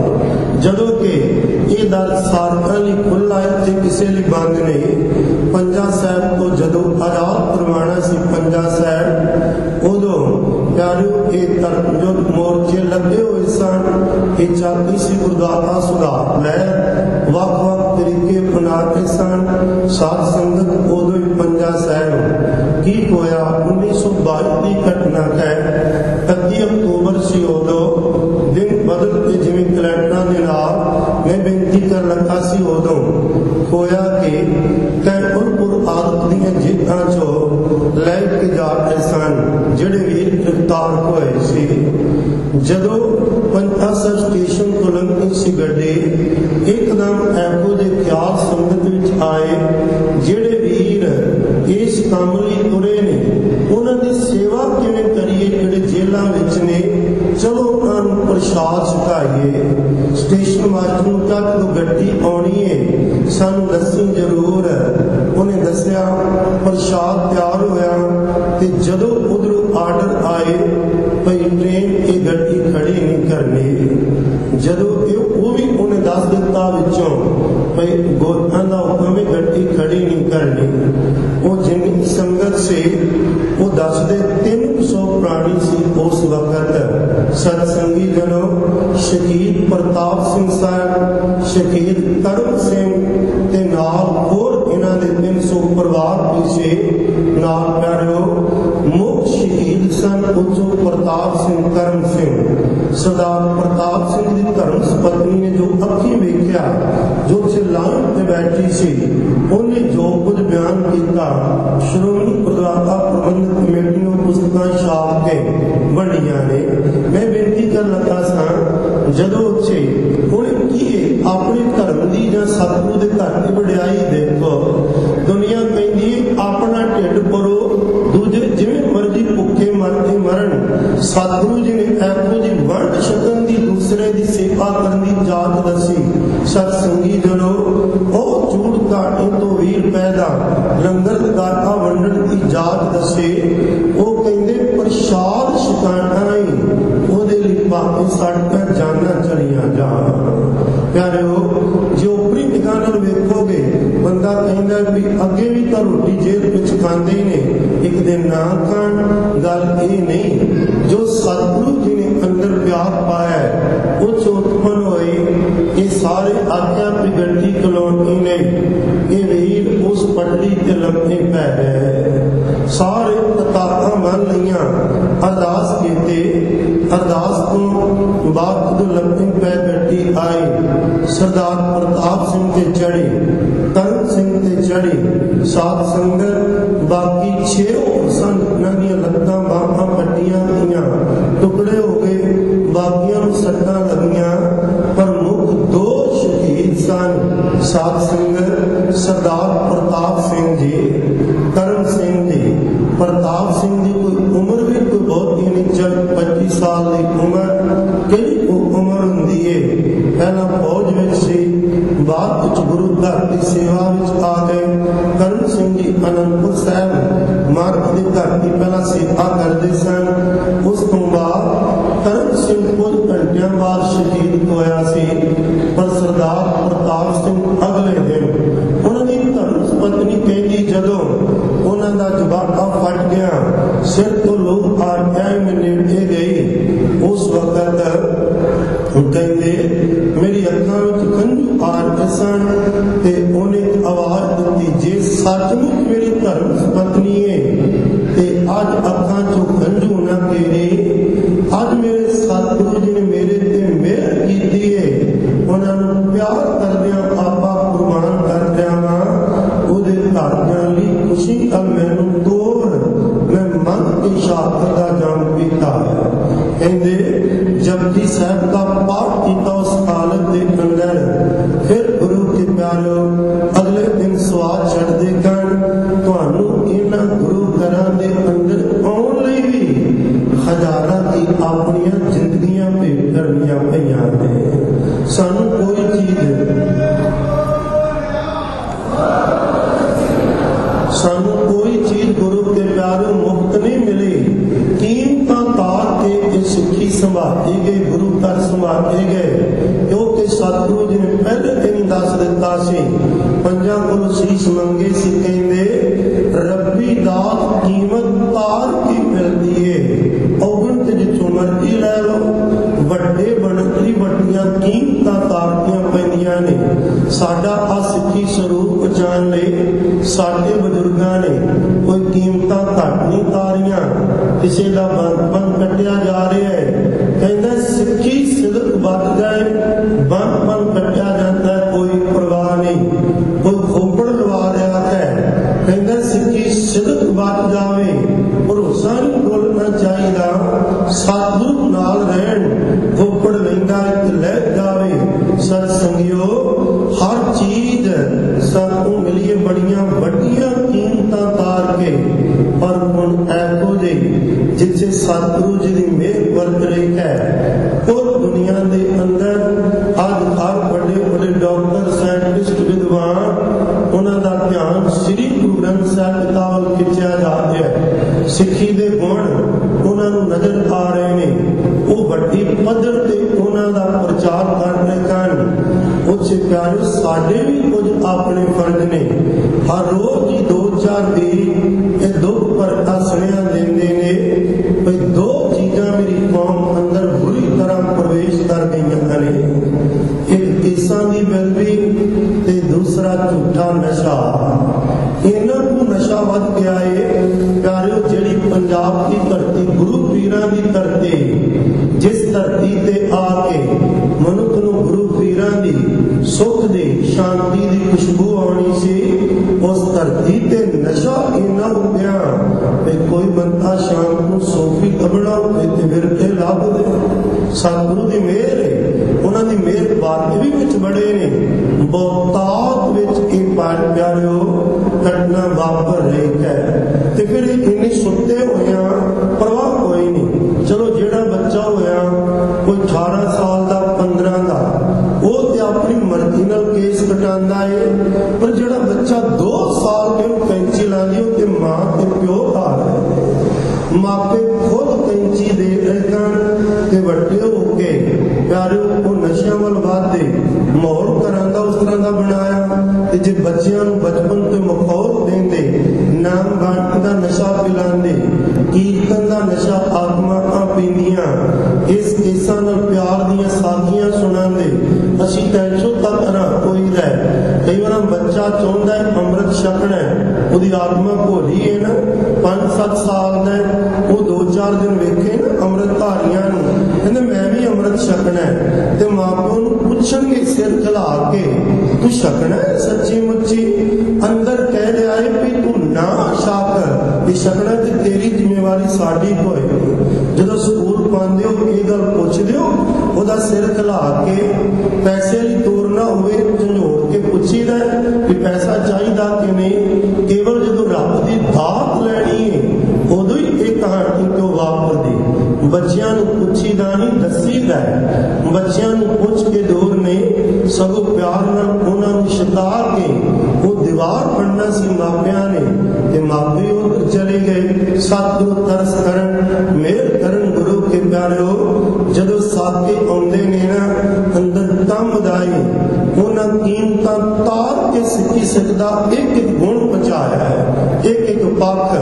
Speaker 2: ਸੀ, ਜਦੋਂ ਕਿ ਇਹ ਦਰ ਸਾਰਕਾਂ ਲਈ ਖੁੱਲ੍ਹਾ ਹੈ ਤੇ ਕਿਸੇ ਲਈ ਬੰਦ ਨਹੀਂ। ਪੰਜਾ ਸਾਹਿਬ ਤੋਂ ਜਦੋਂ ਆਜ਼ਾਦ ਕਰਵਾਉਣਾ ਸੀ ਪੰਜਾ ਸਾਹਿਬ, ਉਦੋਂ ਪਿਆਰਿਓ ਇਹ ਤਰਜੁਰ ਮੋਰਚੇ ਲੱਗੇ ਹੋਏ ਸਨ। ਇਹ ਚਾਹਤੀ ਸੀ ਗੁਰਦਾਤਾ ਸੁਧਾਰ ਲੈ, ਵੱਖ ਵੱਖ ਤਰੀਕੇ ਅਪਣਾ ਕੇ ਸਨ। ਸਾਧ ਸੰਗਤ ਉਦੋਂ ਹੀ ਪੰਜਾ ਸਾਹਿਬ ਕੀ ਹੋਇਆ, ਉੱਨੀ ਸੌ ਬਾਈ ਦੀ ਘਟਨਾ ਹੈ। ਇਕੱਤੀ ਅਕਤੂਬਰ ਸੀ ਉਦੋਂ, ਦਿਨ ਬਦਲ ਕੇ ਜਿਵੇਂ ਕੈਲੰਡਰਾਂ ਦੇ ਨਾਲ ਮੈਂ ਬੇਨਤੀ ਕਰ ਲੱਗਾ ਸੀ, ਉਦੋਂ ਹੋਇਆ ਕਿ ਕੈਪੁਰਪੁਰ ਆਦਤ ਦੀਆਂ ਜੇਕਾਂ ਚੋਂ ਲੈ ਕੇ ਜਾ ਰਹੇ ਸਨ ਜਿਹੜੇ ਵੀਰ ਗ੍ਰਿਫਤਾਰ ਹੋਏ ਸੀ। ਜਦੋਂ ਪੰਜਾ ਸਾਹਿਬ ਸਟੇਸ਼ਨ ਤੋਂ ਲੰਘੀ ਸੀ ਗੱਡੀ, ਇੱਕਦਮ ਇਹੋ ਜਿਹੇ ਖਿਆਲ ਸੰਗਤ ਵਿੱਚ ਆਏ, ਜਿਹੜੇ ਵੀਰ ਇਸ ਕੰਮ ਲਈ ਤੁਰੇ ਨੇ ਉਹਨਾਂ ਦੀ ਸੇਵਾ ਕਿਵੇਂ ਕਰੀਏ, ਜਿਹੜੇ ਜੇਲ੍ਹਾਂ ਵਿੱਚ ਨੇ, ਚਲੋ ਉਹਨਾਂ ਨੂੰ ਪ੍ਰਸ਼ਾਦ ਛਕਾਈਏ। ਸਟੇਸ਼ਨ ਮਾਸਟਰ ਨੂੰ ਕਿਹਾ ਜਦੋਂ ਗੱਡੀ ਆਉਣੀ ਹੈ ਸਾਨੂੰ ਦੱਸੀ ਜ਼ਰੂਰ। ਉਹਨੇ ਦੱਸਿਆ, ਪ੍ਰਸ਼ਾਦ ਤਿਆਰ ਹੋਇਆ, ਤੇ ਜਦੋਂ ਉਧਰੋਂ ਆਰਡਰ ਜਦੋਂ ਇਹ ਉਹ ਵੀ ਉਹਨੇ ਦੱਸ ਦਿੱਤਾ ਵਿੱਚੋਂ ਭਈ ਗੋਤਾਂ ਦਾ ਹੁਕਮ ਹੈ ਗੱਡੀ ਖੜੀ ਨਹੀਂ ਕਰਨੀ। ਉਹ ਜਿੰਨੀ ਸੰਗਤ ਸੀ ਉਹ ਦੱਸਦੇ ਤਿੰਨ ਸੌ ਪ੍ਰਾਣੀ ਸੀ ਉਸ ਵਕਤ। ਸਤਸੰਗੀ ਜਨੋ, ਸ਼ਹੀਦ ਪ੍ਰਤਾਪ ਸਿੰਘ ਸਾਹਿਬ, ਸ਼ਹੀਦ ਕਰਮ ਸਿੰਘ ਤੇ ਨਾਲ ਹੋਰ ਇਹਨਾਂ ਦੇ ਤਿੰਨ ਸੌ ਪਰਿਵਾਰ ਪਿੱਛੇ ਨਾਲ ਪਿਆਰਿਓ ਮੁੱਖ ਸ਼ਹੀਦ ਸਨ ਉੱਚੋ ਪ੍ਰਤਾਪ ਸਿੰਘ ਕਰਮ ਸਿੰਘ। ਸਰਦਾਰ ਪ੍ਰਤਾਪ ਸਿੰਘ ਦੀ ਧਰਮ ਪਤਨੀ ਨੇ ਜੋ ਅੱਖੀਂ ਵੇਖਿਆ, ਜੋ ਲਾਈਨ ਤੇ ਬੈਠੀ ਸੀ, ਉਹਨੇ ਜੋ ਕੁਝ ਬਿਆਨ ਕੀਤਾ, ਸ਼੍ਰੋਮਣੀ ਗੁਰਦੁਆਰਾ ਪ੍ਰਬੰਧਕ ਕਮੇਟੀ ਨੂੰ ਪੁਸਤਕਾਂ ਛਾਪ ਕੇ ਵੰਡੀਆਂ ਨੇ। ਮੈਂ ਬੇਨਤੀ ਕਰਨ ਲੱਗਾ ਸਾਂ, ਜਦੋਂ ਉੱਥੇ ਉਹਨੇ ਕੀ ਆਪਣੇ ਧਰਮ ਦੀ ਜਾਂ ਸਤਿਗੁਰੂ ਦੇ ਘਰ ਦੀ ਵਡਿਆਈ ਦੇਖੋ। ਦੁਨੀਆ ਕਹਿੰਦੀ ਆਪਣਾ ਢਿੱਡ ਭਰੋ, ਦੂਜੇ ਜਿਵੇਂ ਮਰਜ਼ੀ ਭੁੱਖੇ ਮਰਦੇ ਮਰਨ। ਸਤਿਗੁਰੂ ਜੀ ਨੇ ਇਹੋ ਜਿਹੀ ਵੰਡ ਛਕਣ ਦੀ, ਦੂਸਰੇ ਦੀ ਸੇਵਾ ਕਰਨ ਦੀ ਜਾਚ ਦੱਸੀ। ਸਤਸੰਗੀ ਜਨੋ, ਉਹ ਝੂਠ ਘਾਟੇ ਤੋਂ ਵੀਰ ਪੈਦਾ, ਲੰਗਰ ਗਾਟਾ ਵੰਡਣ ਦੀ ਜਾਚ ਦੱਸੇ। ਉਹ ਕਹਿੰਦੇ ਪ੍ਰਸ਼ਾਦ ਛਕਾਣਾ ਹੀ ਉਹਦੇ ਲਈ ਭਾਵੇਂ ਸਾਡੀਆਂ ਜਾਨਾਂ ਚਲੀਆਂ ਜਾਣ। ਪਿਆਰਿਓ, ਜੇ ਉਪਰੀ ਨਿਗਾਹ ਨਾਲ ਵੇਖੋਗੇ, ਬੰਦਾ ਕਹਿੰਦਾ ਵੀ ਅੱਗੇ ਵੀ ਤਾਂ ਰੋਟੀ ਜੇਲ੍ਹ ਵਿੱਚ ਖਾਂਦੇ ਹੀ ਨੇ, ਇੱਕ ਦਿਨ ਨਾ ਖਾਣ। ਗੱਲ ਇਹ ਨਹੀਂ, ਜੋ ਸਤਿਗੁਰੂ ਜੀ ਨੇ ਅੰਦਰ ਪਿਆਰ ਪਾਇਆ ਉਹ ਚ ਉਤਪੰਨ ਹੋਏ। ਇਹ ਸਾਰੇ ਆਗਿਆ ਪਿਗੜਦੀ ਕਲੋਨੀ ਨੇ, ਇਹ ਵੀਰ ਉਸ ਪਟੜੀ ਤੇ ਲੰਮੇ ਪੈ ਗਏ। ਸਾਰੇ ਕਿਤਾਬਾਂ ਮੰਨ ਲਈਆਂ, ਅਰਦਾਸ ਕੀਤੇ। ਅਰਦਾਸ ਤੋਂ ਬਾਅਦ ਜਦੋਂ ਲੰਮੇ ਪੈ ਗੱਡੀ ਆਈ, ਸਰਦਾਰ ਪ੍ਰਤਾਪ ਸਿੰਘ ਤੇ ਚੜੀ, ਕਰਮ ਸਿੰਘ ਤੇ ਚੜੀ, ਸਾਧ ਸੰਗਤ ਬਾਕੀ ਛੇ ਸਨ। ਉਹਨਾਂ ਦੀਆਂ ਲੱਤਾਂ ਬਾਹਾਂ ਕੱਟੀਆਂ ਗਈਆਂ, ਟੁਕੜੇ ਹੋ ਗਏ, ਬਾਕੀਆਂ ਨੂੰ ਸੱਟਾਂ ਲੱਗੀਆਂ, ਪਰ ਮੁੱਖ ਦੋ ਸ਼ਹੀਦ ਸਨ। ਸਾਧ ਸੰਗਤ ਸਰਦਾਰ ਪ੍ਰਤਾਪ ਸਿੰਘ ਜੀ, ਕਰਮ ਸਿੰਘ ਜੀ। ਪ੍ਰਤਾਪ ਸਿੰਘ ਦੀ ਕੋਈ ਉਮਰ ਵੀ ਕੋਈ ਬਹੁਤੀ ਨਹੀਂ, ਚਾਲੀ ਪੱਚੀ ਸਾਲ ਦੀ ਉਮਰ। ਕਿਹੜੀ ਉਮਰ ਹੁੰਦੀ ਹੈ? ਪਹਿਲਾਂ ਫੌਜ ਵਿੱਚ ਸੀ, ਬਾਅਦ ਵਿੱਚ ਗੁਰੂ ਘਰ ਦੀ ਸੇਵਾ ਵਿੱਚ ਆ ਗਏ। ਕਰਮ ਸਿੰਘ ਜੀ ਅਨੰਦਪੁਰ ਸਾਹਿਬ ਮਾਰਗ ਦੇ ਘਰ ਦੀ ਪਹਿਲਾਂ ਸੇਵਾ ਕਰਦੇ ਸਨ। ਉਸ ਤੋਂ ਬਾਅਦ ਕਰਮ ਸਿੰਘ ਕੁਝ ਘੰਟਿਆਂ ਬਾਅਦ ਸ਼ਹੀਦ ਹੋਇਆ ਸੀ। ਪਰ ਸਰਦਾਰ ਪ੍ਰਤਾਪ ਸਿੰਘ ਅਗਲੇ ਦਿਨ, ਉਹਨਾਂ ਦੀ ਧਰਮ ਪਤਨੀ ਕਹਿੰਦੀ, ਜਦੋਂ ਉਹਨਾਂ ਦਾ ਜਵਾਬਾ ਫਟ ਗਿਆ, ਸਿਰ ਤੋਂ ਲੋਕ ਆ ਐਵੇਂ ਨੇੜੇ ਗਈ, ਉਸ ਵਕਤ ਕਹਿੰਦੇ ਮੇਰੀ ਅੱਖਾਂ ਵਿੱਚ ਖੰਝੂ ਆ ਰਹੇ ਸਨ ਤੇ ਉਹਨੇ ਆਵਾਜ਼ ਦਿੱਤੀ, ਜੇ ਸੱਚਮੁੱਚ ਮੇਰੀ ਧਰਮ ਪਤਨੀ ਹੈ ਤੇ ਅੱਜ ਅੱਖਾਂ ਚੋਂ ਖੰਝੂ ਨਾ ਤੇਰੇ, ਅੱਜ ਮੇਰੇ ਸਤਿਗੁਰੂ ਜੀ ਨੇ ਮੇਰੇ ਤੇ ਮਿਹਰ ਕੀਤੀ ਹੈ, ਉਹਨਾਂ ਨੂੰ ਪਿਆਰ ਕਰਦਿਆਂ ਆਪਾ ਕੁਰਬਾਨ ਕਰ ਦਿਆਂਗਾ। ਉਹਦੇ ਘਰਦਿਆਂ ਲਈ ਖੁਸ਼ੀ ਤਾਂ ਮੈਨੂੰ ਤੋਰ, ਮੈਂ ਮੰਗ ਕੇ ਸ਼ਹਾਦਤ ਦਾ ਜਾਮ ਪੀਤਾ ਹੈ। ਕਹਿੰਦੇ ਜਪਜੀ ਸਾਹਿਬ ਦਾ ਪਾਠ ਕੀਤਾ ਉਸ ਹਾਲਤ ਦੇ ਅੰਦਰ। ਫਿਰ ਗੁਰੂ ਕੇ ਪਿਆਰਿਓ ਅਗਲੇ ਦਿਨ ਸਵਾਦ ਛੱਡਦੇ ਕਣ, ਤੁਹਾਨੂੰ ਇਹਨਾਂ ਗੁਰੂ ਘਰਾਂ ਦੇ ਅੰਦਰ ਆਉਣ ਲਈ ਵੀ ਹਜ਼ਾਰਾਂ ਦੀ ਆਪਣੀਆਂ ਜ਼ਿੰਦਗੀਆਂ ਭੇਟ ਕਰਨੀਆਂ ਪਈਆਂ ਨੇ। ਸਾਨੂੰ ਕੋਈ ਚੀਜ਼ ਸਾਨੂੰ ਕੋਈ ਚੀਜ਼ ਗੁਰੂ ਕੇ ਪਿਆਰਿਓ ਮੁਫਤ ਨਹੀਂ ਮਿਲੀ। ਕੀਮਤਾਂ ਤਾਰ ਕੇ ਇਹ ਸਿੱਖੀ ਸੰਭਾਲੀ ਗਈ, ਗੁਰੂ ਘਰ ਸੰਭਾਲੇ ਗਏ, ਕਿਉਂਕਿ ਸਤਿਗੁਰੂ ਜੀ ਨੇ ਪਹਿਲੇ ਦਿਨ ਹੀ ਦੱਸ ਦਿੱਤਾ ਸੀ, ਪੰਜਾਂ ਕੋਲੋਂ ਸੀਸ ਮੰਗੇ ਸੀ। ਕਹਿੰਦੇ ਰੱਬੀ ਦਾਤ ਕੀਮਤ ਤਾਰ ਕੇ ਮਿਲਦੀ ਏ, ਔਗਣ ਤੇ ਜਿੱਥੋਂ ਮਰਜ਼ੀ ਲੈ ਲਓ। ਵੱਡੇ ਬਣਤਰੀ ਵੱਡੀਆਂ ਕੀਮਤਾਂ ਤਾਰਨੀਆਂ ਪੈਂਦੀਆਂ ਨੇ। ਸਾਡਾ ਆ ਸਿੱਖੀ ਸਰੂਪ ਜਾਣ ਲਈ ਸਾਡੇ ਬਜ਼ੁਰਗਾਂ ਨੇ ਕੋਈ ਕੀਮਤਾਂ ਘੱਟ ਨਹੀਂ ਤਾਰੀਆਂ, ਕਿਸੇ ਦਾ ਬੰਦ ਕੱਟਿਆ ਜਾ ਰਿਹਾ ਹੈ। ਕਹਿੰਦਾ ਸਿੱਖੀ ਸਿਦਕ ਵੱਧ ਜਾਏ, ਬੰਦ ਬੰਦ ਕੱਟਿਆ ਜਾਂਦਾ, ਕੋਈ ਪਰਵਾਹ ਨਹੀਂ, ਕੋਈ ਖੋਪੜ ਲਵਾ ਰਿਹਾ ਹੈ। ਕਹਿੰਦਾ ਸਿੱਖੀ ਸਿਦਕ ਵੱਧ ਜਾਵੇ, ਭਰੋਸਾ ਨਹੀਂ ਭੁੱਲਣਾ ਚਾਹੀਦਾ, ਸਤਿਗੁਰੂ ਨਾਲ ਰਹਿਣ, ਖੋਪੜ ਲੈਂਦਾ ਇੱਕ ਲੈ ਜਾਵੇ। ਸਤ ਸੰਗਿਓ, ਹਰ ਚੀਜ਼ ਸਾਨੂੰ ਮਿਲੀਏ ਬੜੀਆਂ ਵੱਡੀਆਂ ਕੀਮਤਾਂ ਤਾਰ ਕੇ, ਪਰ ਹੁਣ ਇਹੋ ਜਿਹੀ ਜਿੱਥੇ ਸਤਿਗੁਰੂ ਜੀ ਦੀ ਮਿਹਰ ਵਰਤ ਰਹੀ ਹੈ, ਉਹ ਦੁਨੀਆ ਦੇ ਅੰਦਰ ਅੱਜ ਹਰ ਵੱਡੇ ਵੱਡੇ ਡਾਕਟਰ, ਸਾਇੰਟਿਸਟ, ਵਿਦਵਾਨ, ਉਹਨਾਂ ਦਾ ਧਿਆਨ ਸ੍ਰੀ ਗੁਰੂ ਗ੍ਰੰਥ ਸਾਹਿਬ ਕਿਤਾਬ ਵੱਲ ਖਿੱਚਿਆ ਜਾ ਰਿਹਾ ਹੈ। ਸਿੱਖੀ ਦੇ ਗੁਣ ਉਹਨਾਂ ਨੂੰ ਨਜ਼ਰ ਆ ਰਹੇ ਨੇ, ਉਹ ਵੱਡੀ ਪੱਧਰ ਤੇ ਉਹਨਾਂ ਦਾ ਪ੍ਰਚਾਰ ਪਿੱਛੇ ਪਿਆਰੇ ਸਾਡੇ ਵੀ ਕੁਝ ਆਪਣੇ ਫਰਜ਼ ਨੇ। ਹਰ ਰੋਜ਼ ਹੀ ਦੋ ਚਾਰ ਦੀ ਇਹ ਦੁੱਖ ਭਰਤਾ ਸੁਣਿਆ ਦਿੰਦੇ ਨੇ ਵੀ ਦੋ ਚੀਜ਼ਾਂ ਮੇਰੀ ਕੌਮ ਅੰਦਰ ਬੁਰੀ ਤਰ੍ਹਾਂ ਪ੍ਰਵੇਸ਼ ਕਰ ਗਈਆਂ ਨੇ, ਇੱਕ ਕੇਸਾਂ ਦੀ ਬੇਲਵੀ ਤੇ ਦੂਸਰਾ ਝੂਠਾ ਨਸ਼ਾ। ਇਹਨਾਂ ਨੂੰ ਨਸ਼ਾ ਵੱਧ ਗਿਆ ਏ ਪਿਆਰਿਓ। ਜਿਹੜੀ ਪੰਜਾਬ ਦੀ ਧਰਤੀ ਗੁਰੂ ਪੀਰਾਂ ਦੀ ਧਰਤੀ, ਜਿਸ ਧਰਤੀ ਤੇ ਆ ਕੇ ਮਨੁੱਖ ਨੂੰ ਗੁਰੂ ਪੀਰਾਂ ਦੀ ਸੁੱਖ ਦੀ ਸ਼ਾਂਤੀ ਦੀ ਖੁਸ਼ਬੂ ਆਉਣੀ ਸੀ, ਉਸ ਧਰਤੀ ਤੇ ਨਸ਼ਾ ਇੰਨਾ ਹੋ ਗਿਆ ਕਿ ਕੋਈ ਬੰਦਾ ਸ਼ਾਮ ਨੂੰ ਸੋਫੀ ਕਬੜਾ ਤੇ ਵਿਰਕੇ ਲੱਭਦੇ। ਸਤਿਗੁਰੂ ਦੀ ਮਿਹਰ ਹੈ, ਉਹਨਾਂ ਦੀ ਮਿਹਰ ਬਾਤ ਵੀ ਵਿੱਚ ਬੜੇ ਨੇ। ਬਹੁਤਾਤ ਵਿੱਚ ਇਹ ਪਾਰ ਪਿਆਰਿਓ ਘਟਨਾ ਵਾਪਰ ਰਹੀ ਹੈ ਤੇ ਫਿਰ ਇੰਨੇ ਸੁੱਤੇ ਹੋਇਆ ਪਰਵਾਹ ਕੋਈ ਨਹੀਂ। ਚਲੋ ਜਿਹੜਾ ਬੱਚਾ ਹੋਇਆ ਕੋਈ ਅਠਾਰਾਂ ਸਾਲ ਦਾ ਪੰਦਰਾਂ ਦਾ, ਉਹ ਤੇ ਆਪਣੀ ਮਰਜ਼ੀ ਨਾਲ ਕੇਸ ਕਟਾਉਂਦਾ ਏ, ਪਰ ਜਿਹੜਾ ਬੱਚਾ ਦੋ ਸਾਲ ਦੇ ਨੂੰ ਕੈਂਚੀ ਲਾਉਂਦੀ ਉਹ ਤੇ ਮਾਂ ਤੇ ਪਿਓ ਆ ਰਹੇ। ਮਾਪੇ ਖੁਦ ਕੈਂਚੀ ਦੇ ਰਹੇ ਹਨ ਤੇ ਵੱਡੇ ਹੋ ਕੇ ਪਿਆਰਿਓ ਉਹ ਨਸ਼ਿਆਂ ਵੱਲ ਵਧਦੇ। ਮਾਹੌਲ ਘਰਾਂ ਦਾ ਉਸ ਤਰ੍ਹਾਂ ਦਾ ਬਣਾਇਆ ਤੇ ਜੇ ਬੱਚਿਆਂ ਨੂੰ ਬਚਪਨ ਤੋਂ ਮਖੌਲ ਦਿੰਦੇ, ਨਾਮ ਗਾਣ ਦਾ ਨਸ਼ਾ ਪਿਲਾਉਂਦੇ, ਕੀਰਤਨ ਦਾ ਨਸ਼ਾ ਆਤਮਾਵਾਂ ਪੀਂਦੀਆਂ, ਇਸ ਕੇਸਾਂ ਨਾਲ ਪਿਆਰ ਦੀਆਂ ਸਾਖੀਆਂ ਸੁਣਾਉਂਦੇ, ਅਸੀਂ ਟੈਨਸ਼ਨ ਤੱਕ ਨਾ ਕੋਈ ਰਹਿ। ਕਈ ਵਾਰ ਬੱਚਾ ਚਾਹੁੰਦਾ ਹੈ ਅੰਮ੍ਰਿਤ ਛਕਣਾ, ਉਹਦੀ ਆਤਮਾ ਭੋਲੀ ਹੈ ਨਾ, ਪੰਜ ਸੱਤ ਸਾਲ ਦਾ, ਉਹ ਦੋ ਚਾਰ ਦਿਨ ਵੇਖੇ ਨਾ ਅੰਮ੍ਰਿਤ ਧਾਰੀਆਂ ਨੂੰ, ਕਹਿੰਦੇ ਮੈਂ ਵੀ ਅੰਮ੍ਰਿਤ ਛਕਣਾ ਹੈ, ਤੇ ਮਾਂ ਪਿਓ ਨੂੰ ਪੁੱਛਣਗੇ ਸਿਰ ਖਿਲਾ ਕੇ ਤੂੰ ਛਕਣਾ ਹੈ ਸੱਚੀ ਮੁੱਚੀ? ਅੰਦਰ ਕਹਿ ਰਿਹਾ ਹੈ ਵੀ ਤੂੰ ਨਾ ਛਕ, ਇਹ ਛਕਣਾ ਤੇ ਤੇਰੀ ਜ਼ਿੰਮੇਵਾਰੀ ਸਾਡੀ ਹੋਏਗੀ। ਜਦੋਂ ਸਕੂਲ ਪਾਉਂਦੇ ਹੋ ਇਹ ਗੱਲ ਪੁੱਛਦੇ ਹੋ, ਉਹਦਾ ਸਿਰ ਖਿਲਾ ਕੇ ਪੈਸੇ ਲਈ ਤੋਰਨਾ ਹੋਵੇ ਝੰਜੋੜ ਕੇ ਪੁੱਛੀਦਾ ਕਿ ਪੈਸਾ ਚਾਹੀਦਾ ਕਿ ਨਹੀਂ। ਕੇਵਲ ਜਦੋਂ ਰੱਬ ਦੀ ਦਾਤ ਲੈਣੀ ਹੈ ਉਦੋਂ ਹੀ ਇਹ ਕਹਾਣੀ ਕਿਉਂ ਵਾਪਰਦੀ। ਬੱਚਿਆਂ ਨੂੰ ਪੁੱਛੀਦਾ ਨਹੀਂ ਦੱਸੀਦਾ, ਬੱਚਿਆਂ ਨੂੰ ਪੁੱਛ ਕੇ ਦੂਰ ਨਹੀਂ, ਸਗੋਂ ਪਿਆਰ ਨਾਲ ਉਹਨਾਂ ਨੂੰ ਛਿਤਾ ਕੇ ਉਹ ਦੀਵਾਰ ਬਣਨਾ ਸੀ ਮਾਪਿਆਂ ਨੇ, ਤੇ ਮਾਪੇ ਉੱਧਰ ਚਲੇ ਗਏ। ਸਤਿਗੁਰੂ ਤਰਸ ਕਰਨ, ਮਿਹਰ ਕਰਨ ਗੁਰੂ ਕੇ ਪਿਆਰਿਓ। ਜਦੋਂ ਸਾਕੇ ਆਉਂਦੇ ਨੇ ਨਾ ਅੰਦਰ ਤਮ ਦਾਈ, ਉਹਨਾਂ ਕੀਮਤਾਂ ਤਾਰ ਕੇ ਸਿੱਖੀ ਸਕਦਾ ਇੱਕ ਇੱਕ ਗੁਣ ਬਚਾਇਆ ਹੈ, ਇੱਕ ਇੱਕ ਪੱਖ,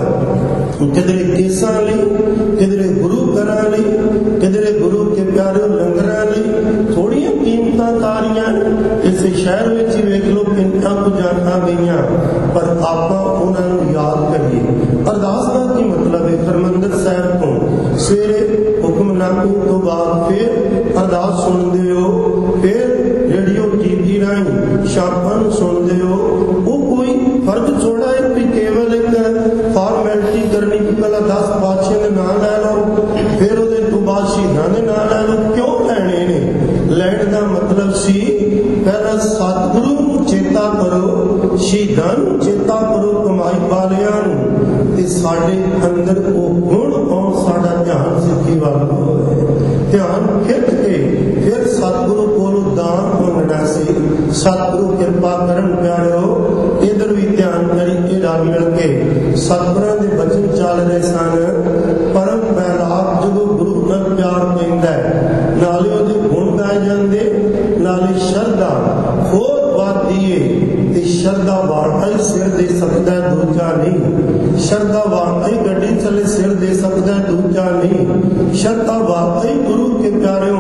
Speaker 2: ਕਿਧਰੇ ਕੇਸਾਂ ਲਈ, ਕਿਧਰੇ ਗੁਰੂ ਘਰਾਂ ਲਈ, ਕਿਧਰੇ ਗੁਰੂ ਕੇ ਪਿਆਰਿਓ ਲੰਗਰਾਂ ਲਈ। ਥੋੜੀਆਂ ਕੀਮਤਾਂ ਤਾਰੀਆਂ ਇਸੇ ਸ਼ਹਿਰ ਵਿੱਚ ਹੀ ਵੇਖ ਲਓ ਕਿੰਨਾ ਕੁ ਜਾਣਾ ਗਈਆਂ, ਪਰ ਆਪਾਂ ਉਹਨਾਂ ਨੂੰ ਯਾਦ ਕਰੀਏ। ਅਰਦਾਸ ਦਾ ਕੀ ਮਤਲਬ ਹੈ? ਹਰਿਮੰਦਰ ਸਾਹਿਬ ਤੋਂ ਸਵੇਰੇ ਹੁਕਮਨਾਮੇ ਤੋਂ ਬਾਅਦ ਫਿਰ ਅਰਦਾਸ ਸੁਣਦੇ ਹੋ, ਫਿਰ ਰੇਡੀਓ ਟੀਵੀ ਰਾਹੀਂ ਸ਼ਾਮਾਂ ਨੂੰ ਸੁਣਦੇ ਹੋ। ਉਹ ਕੋਈ ਫਰਜ਼ ਥੋੜਾ ਹੈ ਵੀ ਕੇਵਲ ਇੱਕ ਫਾਰਮੈਲਿਟੀ ਕਰਨੀ ਕਿ ਪਹਿਲਾਂ ਦਸ ਪਾਤਸ਼ਾਹ ਦੇ ਨਾਂ ਲੈ ਲਓ, ਫਿਰ ਉਹਦੇ ਤੋਂ ਬਾਅਦ ਸ਼ਹੀਦਾਂ ਦੇ ਨਾਂ ਲੈ ਲਓ। ਕਿਉਂ ਲੈਣੇ ਨੇ? ਲੈਣ ਦਾ ਮਤਲਬ ਸੀ ਪਹਿਲਾਂ ਸਤਿਗੁਰੂ ਨੂੰ ਚੇਤਾ ਕਰੋ, ਸ਼ਹੀਦਾਂ ਨੂੰ ਚੇਤਾ ਕਰੋ, ਕਮਾਈ ਵਾਲਿਆਂ ਨੂੰ, ਤੇ ਸਾਡੇ ਅੰਦਰ ਉਹ ਗੁਣ ਆਉਣ, ਸਾਡਾ ਧਿਆਨ ਸਿੱਖੀ ਵੱਲ ਹੋਵੇ। ਧਿਆਨ ਖਿੱਚ ਕੇ ਫਿਰ ਸਤਿਗੁਰੂ ਕੋਲੋਂ ਦਾਨ ਮੰਗਣਾ ਸੀ। ਸਤਿਗੁਰੂ ਕਿਰਪਾ ਕਰਨ ਪਿਆਰਿਓ, ਇਧਰ ਵੀ ਧਿਆਨ ਕਰੀਏ ਰਲ ਮਿਲ ਕੇ। ਸਤਿਗੁਰਾਂ ਦੇ ਬਚਨ ਚੱਲ ਰਹੇ ਸਨ। ਪਰਮ ਬੈਰਾਗ ਜਦੋਂ ਗੁਰੂ ਨਾਲ ਪਿਆਰ ਪੈਂਦਾ, ਨਾਲੇ ਉਹਦੇ ਗੁਣ ਗਾਏ ਜਾਂਦੇ, ਨਾਲੇ ਸ਼ਰਧਾ ਹੋਰ ਵੱਧਦੀ ਏ। ਤੇ ਸ਼ਰਧਾ ਵਾਕਈ ਸਿਰ ਦੇ ਸਕਦਾ, ਦੂਜਾ ਨਹੀਂ। ਸ਼ਰਧਾ ਵਾਕਈ ਗੱਡੀ ਚੱਲੇ ਸਿਰ ਦੇ ਸਕਦਾ, ਦੂਜਾ ਨਹੀਂ। ਸ਼ਰਧਾ ਵਾਕਈ ਗੁਰੂ ਕੇ ਪਿਆਰਿਓ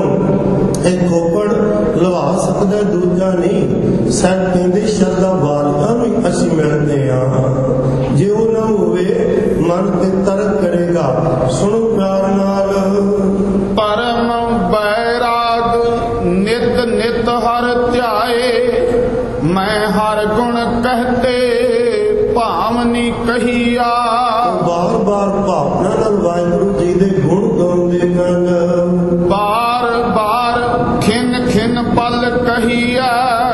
Speaker 2: ਇਹ ਖੋਪੜ ਲਵਾ ਸਕਦਾ, ਦੂਜਾ ਨਹੀਂ। ਸਭ ਕਹਿੰਦੇ ਸ਼ਰਧਾ ਵਾਲਿਆਂ ਨੂੰ ਅਸੀਂ ਮਿਲਦੇ ਹਾਂ। ਜੇ ਉਹ ਨਾ ਹੋਵੇ ਮਨ ਤੇ ਤਰਕ ਕਰੇਗਾ। ਸੁਣੋ ਪਿਆਰ ਨਾਲ।
Speaker 1: ਪਰਮ ਬੈਰਾਗ ਨਿਤ ਨਿਤ ਹਰ ਧਿਆਏ, ਮੈਂ ਹਰ ਗੁਣ ਕਹਤੇ ਭਾਵਨੀ ਕਹੀਆ।
Speaker 2: ਬਾਰ ਬਾਰ ਭਾਵਨਾ ਨਾਲ ਵਾਹਿਗੁਰੂ ਜੀ ਦੇ ਗੁਣ ਗਾਉਂਦੇ ਹਨ।
Speaker 1: ਬਾਰ ਬਾਰ ਖਿਨ ਖਿਨ ਪਲ ਕਹੀਆ,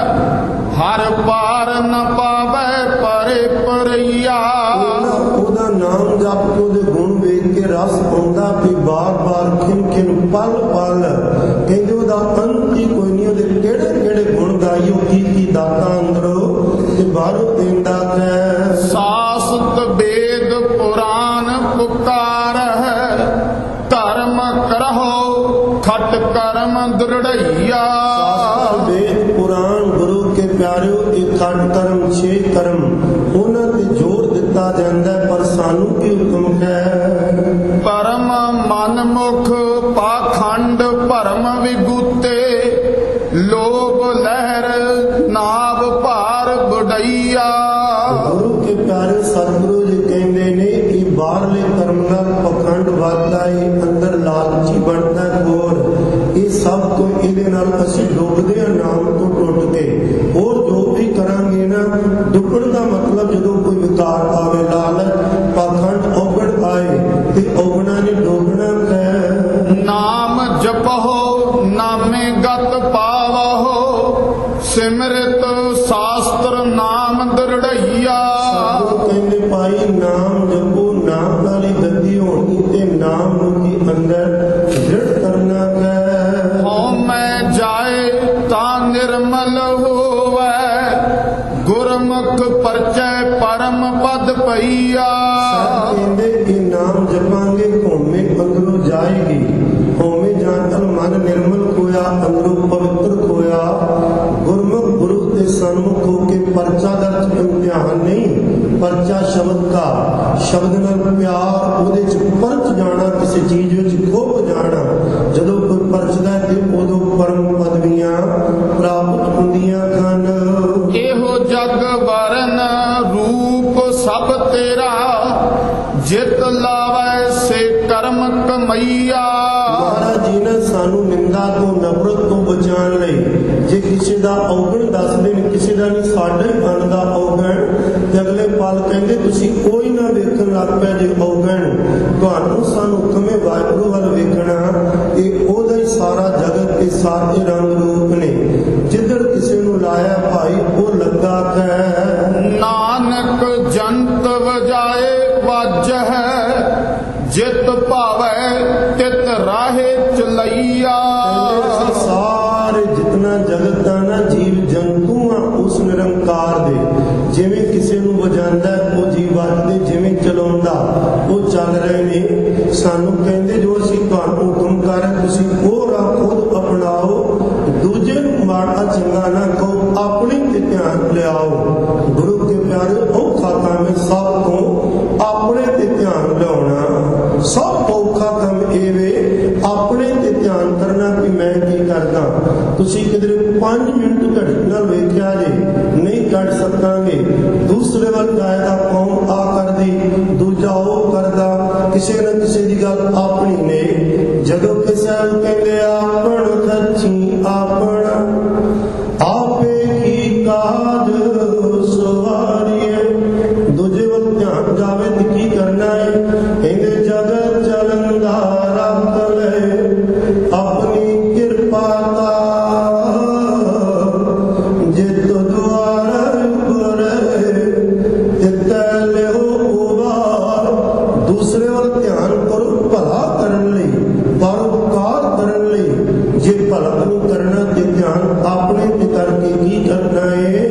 Speaker 1: ਹਰ ਪਾਰ ਨ ਪਾਵੇ ਪਰੇ ਪਰਈਆ।
Speaker 2: ਉਹਦਾ ਨਾਮ ਜਪ ਕੇ ਉਹਦੇ ਗੁਣ ਵੇਖ ਕੇ ਰਸ ਆਉਂਦਾ ਵੀ ਬਾਰ ਬਾਰ ਖਿਨ ਖਿਨ ਪਲ ਪਲ। ਕਹਿੰਦੇ ਉਹਦਾ ਅੰਤ ਹੀ ਕੋਈ ਨਹੀਂ। ਉਹਦੇ ਕਿਹੜੇ ਕਿਹੜੇ ਗੁਣ ਗਾਈਓ, ਕੀ ਕੀ ਦਾਤਾਂ ਅੰਦਰੋਂ ਤੇ ਬਾਹਰੋਂ ਦਿੰਦਾ ਹੈ।
Speaker 1: ਸਾਸਤ ਵੇਦ ਪੁਰਾਨ ਪੁਕਾਰ ਹੈ, ਧਰਮ ਕਰਹੁ ਖਟ ਕਰਮ ਦ੍ਰਿੜਈਆ।
Speaker 2: ਵੇਦ ਪੁਰਾਨ ਗੁਰੂ ਇਹ ਖੰਡ ਕਰਮ ਛੇ ਕਰਮ ਉਹਨਾਂ ਤੇ ਜ਼ੋਰ ਦਿੱਤਾ ਜਾਂਦਾ ਹੈ, ਪਰ ਸਾਨੂੰ ਕੀ ਹੁਕਮ ਹੈ?
Speaker 1: ਪਰਮ ਮਨਮੁਖ ਪਾਖੰਡ ਭਰਮ ਵਿਗੂਤੇ ਲੋਭ ਲਹਿਰ ਨਾਭ ਭਾਰ ਬੁਢਈਆ।
Speaker 2: ਗੁਰੂ ਕੇ ਪਿਆਰੇ ਸਤਿਗੁਰੂ ਜੀ ਕਹਿੰਦੇ ਨੇ ਕਿ ਬਾਹਰਲੇ ਕਰਮ ਨਾਲ ਪਖੰਡ ਵੱਧਦਾ ਹੈ, ਅੰਦਰ ਲਾਲਚੀ ਬਣਦਾ ਹੋਰ। ਇਹ ਸਭ ਤੋਂ ਇਹਦੇ ਨਾਲ ਅਸੀਂ ਡੁੱਬਦੇ ਹਾਂ ਨਾਮ ਤੋਂ ਟੁੱਟ ਕੇ। ਹੋਰ ਜੋ ਵੀ ਕਰਾਂਗੇ ਨਾ, ਡੁੱਬਣ ਦਾ ਮਤਲਬ ਜਦੋਂ ਕੋਈ ਵਿਕਾਰ ਆਵੇ, ਲਾਲਚ ਪਖੰਡ ਔਗਣ ਆਏ ਤੇ ਔਗਣਾ ਨੇ ਡੋਬਣਾ ਹੈ।
Speaker 1: ਨਾਮ ਜਪਹੁ ਨਾਮੇ ਗਤ ਪਾਵਹੁ ਸਿਮਰਿਤ ਸ਼ਾਸਤਰ ਨਾਮ ਦ੍ਰਿੜਈਆ।
Speaker 2: ਕਹਿੰਦੇ ਭਾਈ ਨਾਮ ਜਪੋ, ਨਾਮ ਨਾਲ ਹੀ ਗੱਦੀ ਹੋਣੀ ਤੇ ਨਾਮ ਨੂੰ ਹੀ ਅੰਦਰ ਦ੍ਰਿੜ ਕਰਨਾ ਹੈ।
Speaker 1: ਹਉਮੈ ਜਾਏ ਤਾਂ ਨਿਰਮਲ ਹੋਵੈ ਗੁਰਮੁਖ ਪਰਚੈ ਪਰਮ ਪਦ ਪਈਆ।
Speaker 2: ਕਹਿੰਦੇ ਕਿ ਨਾਮ ਜਪਾਂਗੇ ਹਉਮੈ ਅੰਦਰੋਂ ਜਾਏਗੀ। ਹਉਮੈ ਜਾਣ ਤਨ ਮਨ ਨਿਰਮਲ ਹੋਇਆ, ਅੰਦਰੋਂ ਪਵਿੱਤਰ ਹੋਇਆ। ਗੁਰਮੁਖ ਗੁਰੂ ਦੇ ਸਨਮੁਖ ਹੋ ਕੇ ਪਰਚਾ ਦਰਜ ਇਮਤਿਹਾਨ ਨਹੀਂ, ਪਰਚਾ ਸ਼ਬਦ ਦਾ, ਸ਼ਬਦ ਨਾਲ ਪਿਆਰ, ਉਹਦੇ ਚ ਪਰਚ ਜਾਣਾ, ਕਿਸੇ ਚੀਜ਼ ਵਿੱਚ ਖੁੱਭ ਜਾਣਾ। ਜਦੋਂ ਕੋਈ ਪਰਚਦਾ ਤੇ ਉਦੋਂ ਪਰਮ ਪਦਵੀਆਂ ਪ੍ਰਾਪਤ ਹੁੰਦੀਆਂ ਹਨ।
Speaker 1: ਇਹੋ ਜਗ ਵਰਨ ਰੂਪ ਸਭ ਤੇਰਾ ਜਿਤ ਲਾਵੈ ਸੇ ਕਰਮ ਕਮਈਆ।
Speaker 2: ਮਹਾਰਾਜ ਜੀ ਨੇ ਸਾਨੂੰ ਨਿੰਦਾ ਤੋਂ ਨਫ਼ਰਤ ਤੋਂ ਬਚਾਉਣ ਲਈ ਜੇ ਕਿਸੇ ਦਾ ਔਗਣ ਦੱਸਦੇ ਨੇ, ਕਿਸੇ ਦਾ ਨਹੀਂ ਸਾਡੇ ਮਨ ਦਾ ਔਗਣ, ਤੇ ਅਗਲੇ ਪਲ ਕਹਿੰਦੇ ਤੁਸੀਂ ਕੋਈ ਨਾ ਵੇਖਣ ਲੱਗ ਪਿਆ ਜੇ ਔਗਣ, ਤੁਹਾਨੂੰ ਸਾਨੂੰ ਹੁਕਮੇ ਵਾਹਿਗੁਰੂ ਵੱਲ ਵੇਖਣਾ। ਇਹ ਉਹਦਾ ਹੀ ਸਾਰਾ ਜਗਤ ਤੇ ਸਾਰੇ ਰੰਗ ਰੂਪ ਨੇ। ਜਿੱਧਰ ਕਿਸੇ ਨੂੰ ਲਾਇਆ ਭਾਈ ਉਹ ਲੱਗਾ ਹੈ।
Speaker 1: ਨਾਨਕ ਜੰਤ ਵਜਾਏ ਵੱਜ ਹੈ ਜਿਤ ਭਾਵੈ ਤਿਤ ਰਾਹੇ ਚਲਈਆ।
Speaker 2: ਸਾਰੇ ਜਿਤਨਾ ਜਗਤ ਦਾ ਨਾ ਜੀਵ ਜੰਤੂ ਆ ਉਸ ਨਿਰੰਕਾਰ ਦੇ, ਜਿਵੇਂ ਕਿਸੇ ਨੂੰ ਵਜਾਉਂਦਾ ਉਹ ਜੀਵ ਵੱਜਦੇ, ਜਿਵੇਂ ਚਲਾਉਂਦਾ ਉਹ ਚੱਲ ਰਹੇ ਨੇ। ਸਾਨੂੰ ਕਹਿੰਦੇ ਜੋ ਅਸੀਂ ਤੁਹਾਨੂੰ ਹੁਕਮ ਕਰ ਰਹੇ ਤੁਸੀਂ ਉਹ ਰਾਹ ਖੁਦ ਅਪਣਾਓ, ਦੂਜੇ ਨੂੰ ਮਾੜਾ ਚੰਗਾ ਨਾ ਕਹੋ, ਆਪਣੀ ਤੇ ਧਿਆਨ ਲਿਆਓ। ਗੁਰੂ ਕੇ ਪਿਆਰੇ ਔਖਾ ਕੰਮ ਹੈ ਸਭ ਤੋਂ ਆਪਣੇ ਤੇ ਧਿਆਨ ਲਿਆਉਣਾ। ਸਭ ਔਖਾ ਕੰਮ ਇਹ ਵੇ ਆਪਣੇ ਤੇ ਧਿਆਨ ਕਰਨਾ ਕਿ ਮੈਂ ਕੀ ਕਰਦਾ। ਤੁਸੀਂ ਕਿਧਰੇ ਪੰਜ ਮਿੰਟ ਘੜੀ ਨਾਲ ਵੇਖਿਆ ਜੇ ਨਹੀਂ ਕੱਢ ਸਕਾਂਗੇ। ਦੂਸਰੇ ਵੱਲ ਕਾਇਦਾ ਕੌਮ ਆ ਕਰਦੀ, ਦੂਜਾ ਉਹ ਕਰਦਾ, ਕਿਸੇ ਨਾ ਕਿਸੇ ਦੀ ਗੱਲ ਆਪਣੀ ਨੇ। ਜਦੋਂ ਕਿਸੇ ਨੂੰ ਕਹਿੰਦੇ ਆਪਣ ਖੱਚੀ ਆਪਣਾ ਆਪੇ ਕੀ ਕਾਜ ਸਵਾਰੀਏ, ਦੂਜੇ ਵੱਲ ਧਿਆਨ ਜਾਵੇ ਤੇ ਕੀ ਕਰਨਾ ਹੈ? ਕਹਿੰਦੇ ਜਗਤ ਚਲਨ ਦਾ ਰੱਖ ਲੈ ਆਪਣੀ ਕਿਰਪਾ ਦਾ ਜਿਤ ਦੁਆਰ ਉਪਰੇ ਤਿਤੈ ਲਿਓ ਉਬਾਰ। ਦੂਸਰੇ ਵੱਲ ਧਿਆਨ ਕਰੋ ਭਲਾ ਕਰਨ ਲਈ, ਪਰਉਪਕਾਰ ਕਰਨ ਲਈ। ਜੇ ਭਲਾ ਨਹੀਂ ਕਰਨਾ ਤੇ ਧਿਆਨ ਆਪਣੇ ਤੇ ਕਰਕੇ ਕੀ ਕਰਨਾ ਹੈ?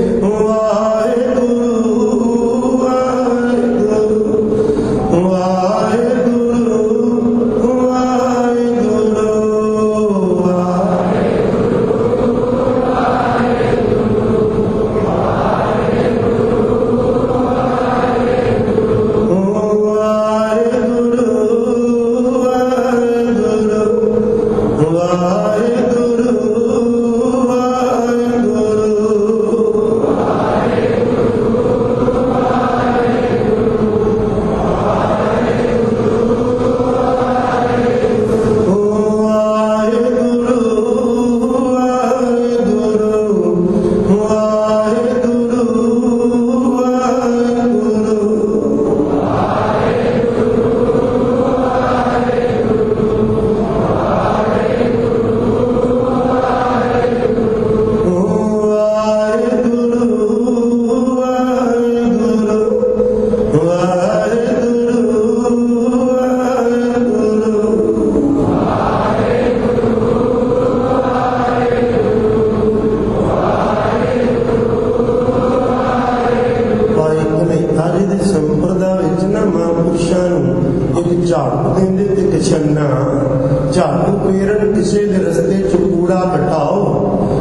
Speaker 2: ਝਾੜੂ ਦਿੰਦੇ ਤੇ ਛੰਨਾ ਝਾੜੂ ਪੇਰਨ ਕਿਸੇ ਦੇ ਰਸਤੇ ਚ ਕੂੜਾ ਹਟਾਓ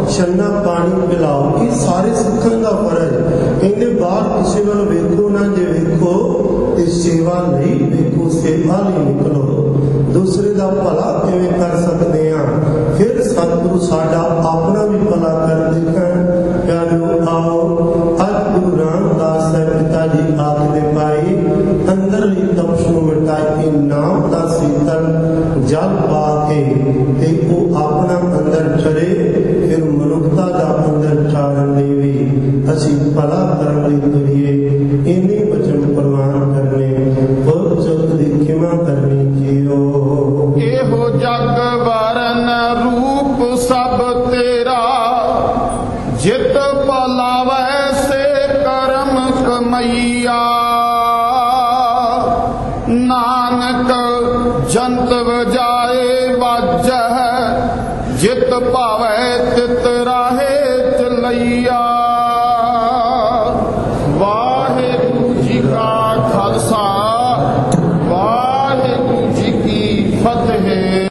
Speaker 2: ਛੰਨਾ ਪਾਣੀ ਪਿਲਾਓ। ਇਹ ਸਾਰੇ ਸਿੱਖਾਂ ਦਾ ਫਰਜ਼। ਕਹਿੰਦੇ ਬਾਹਰ ਕਿਸੇ ਵੱਲ ਵੇਖੋ ਨਾ, ਜੇ ਵੇਖੋ ਤੇ ਸੇਵਾ ਲਈ ਵੇਖੋ, ਸੇਵਾ ਲਈ ਨਿਕਲੋ। ਦੂਸਰੇ ਦਾ ਭਲਾ ਕਿਵੇਂ ਕਰ ਸਕਦੇ ਹਾਂ? ਫਿਰ ਸਤਿਗੁਰੂ ਸਾਡਾ ਆਪਣਾ ਵੀ ਭਲਾ ਕਰ ਦੇਖਣ। ਪਿਆਰਿਓ ਆਓ, ਅੱਜ ਗੁਰੂ ਰਾਮਦਾਸ ਸਾਹਿਬ ਪਿਤਾ ਜੀ ਆਖਦੇ ਪਾਈ, ਅੰਦਰਲੀ ਤਪਸ਼ ਨੂੰ ਮਿਟਾਈ ਕੇ ਨਾਮ ਦਾ ਸੀਤਲ ਜਲ ਪਾ ਕੇ ਤੇ ਉਹ ਆਪਣਾ ਅੰਦਰ ਚੜੇ। ਫਿਰ ਮਨੁੱਖਤਾ ਦਾ ਅੰਦਰ ਚਾਰਨ ਲਈ ਵੀ ਅਸੀਂ ਭਲਾ ਕਰਨ ਲਈ ਤੁਰੀਏ। ਇੰਨੇ ਬਚਨ ਪ੍ਰਵਾਨ ਕਰਨੇ, ਬਹੁਤ ਚੁੱਕ ਦੀ ਖਿਮਾ ਕਰਨੀ ਜੀਓ।
Speaker 1: ਇਹੋ ਜਗ ਵਰਨ ਰੂਪ ਸਭ ਤੇਰਾ, ਜਿਤ ਭਲਾਵੈ ਸੇ ਕਰਮ ਕਮਈਆ। ਨਾਨਕ ਜੰਤ ਵਜਾਏ ਬਾਜੈ, ਜਿਤ ਭਾਵੈ ਤਿਤ ਰਾਹੇ ਚਲਈਆ। ਵਾਹਿਗੁਰੂ ਜੀ ਕਾ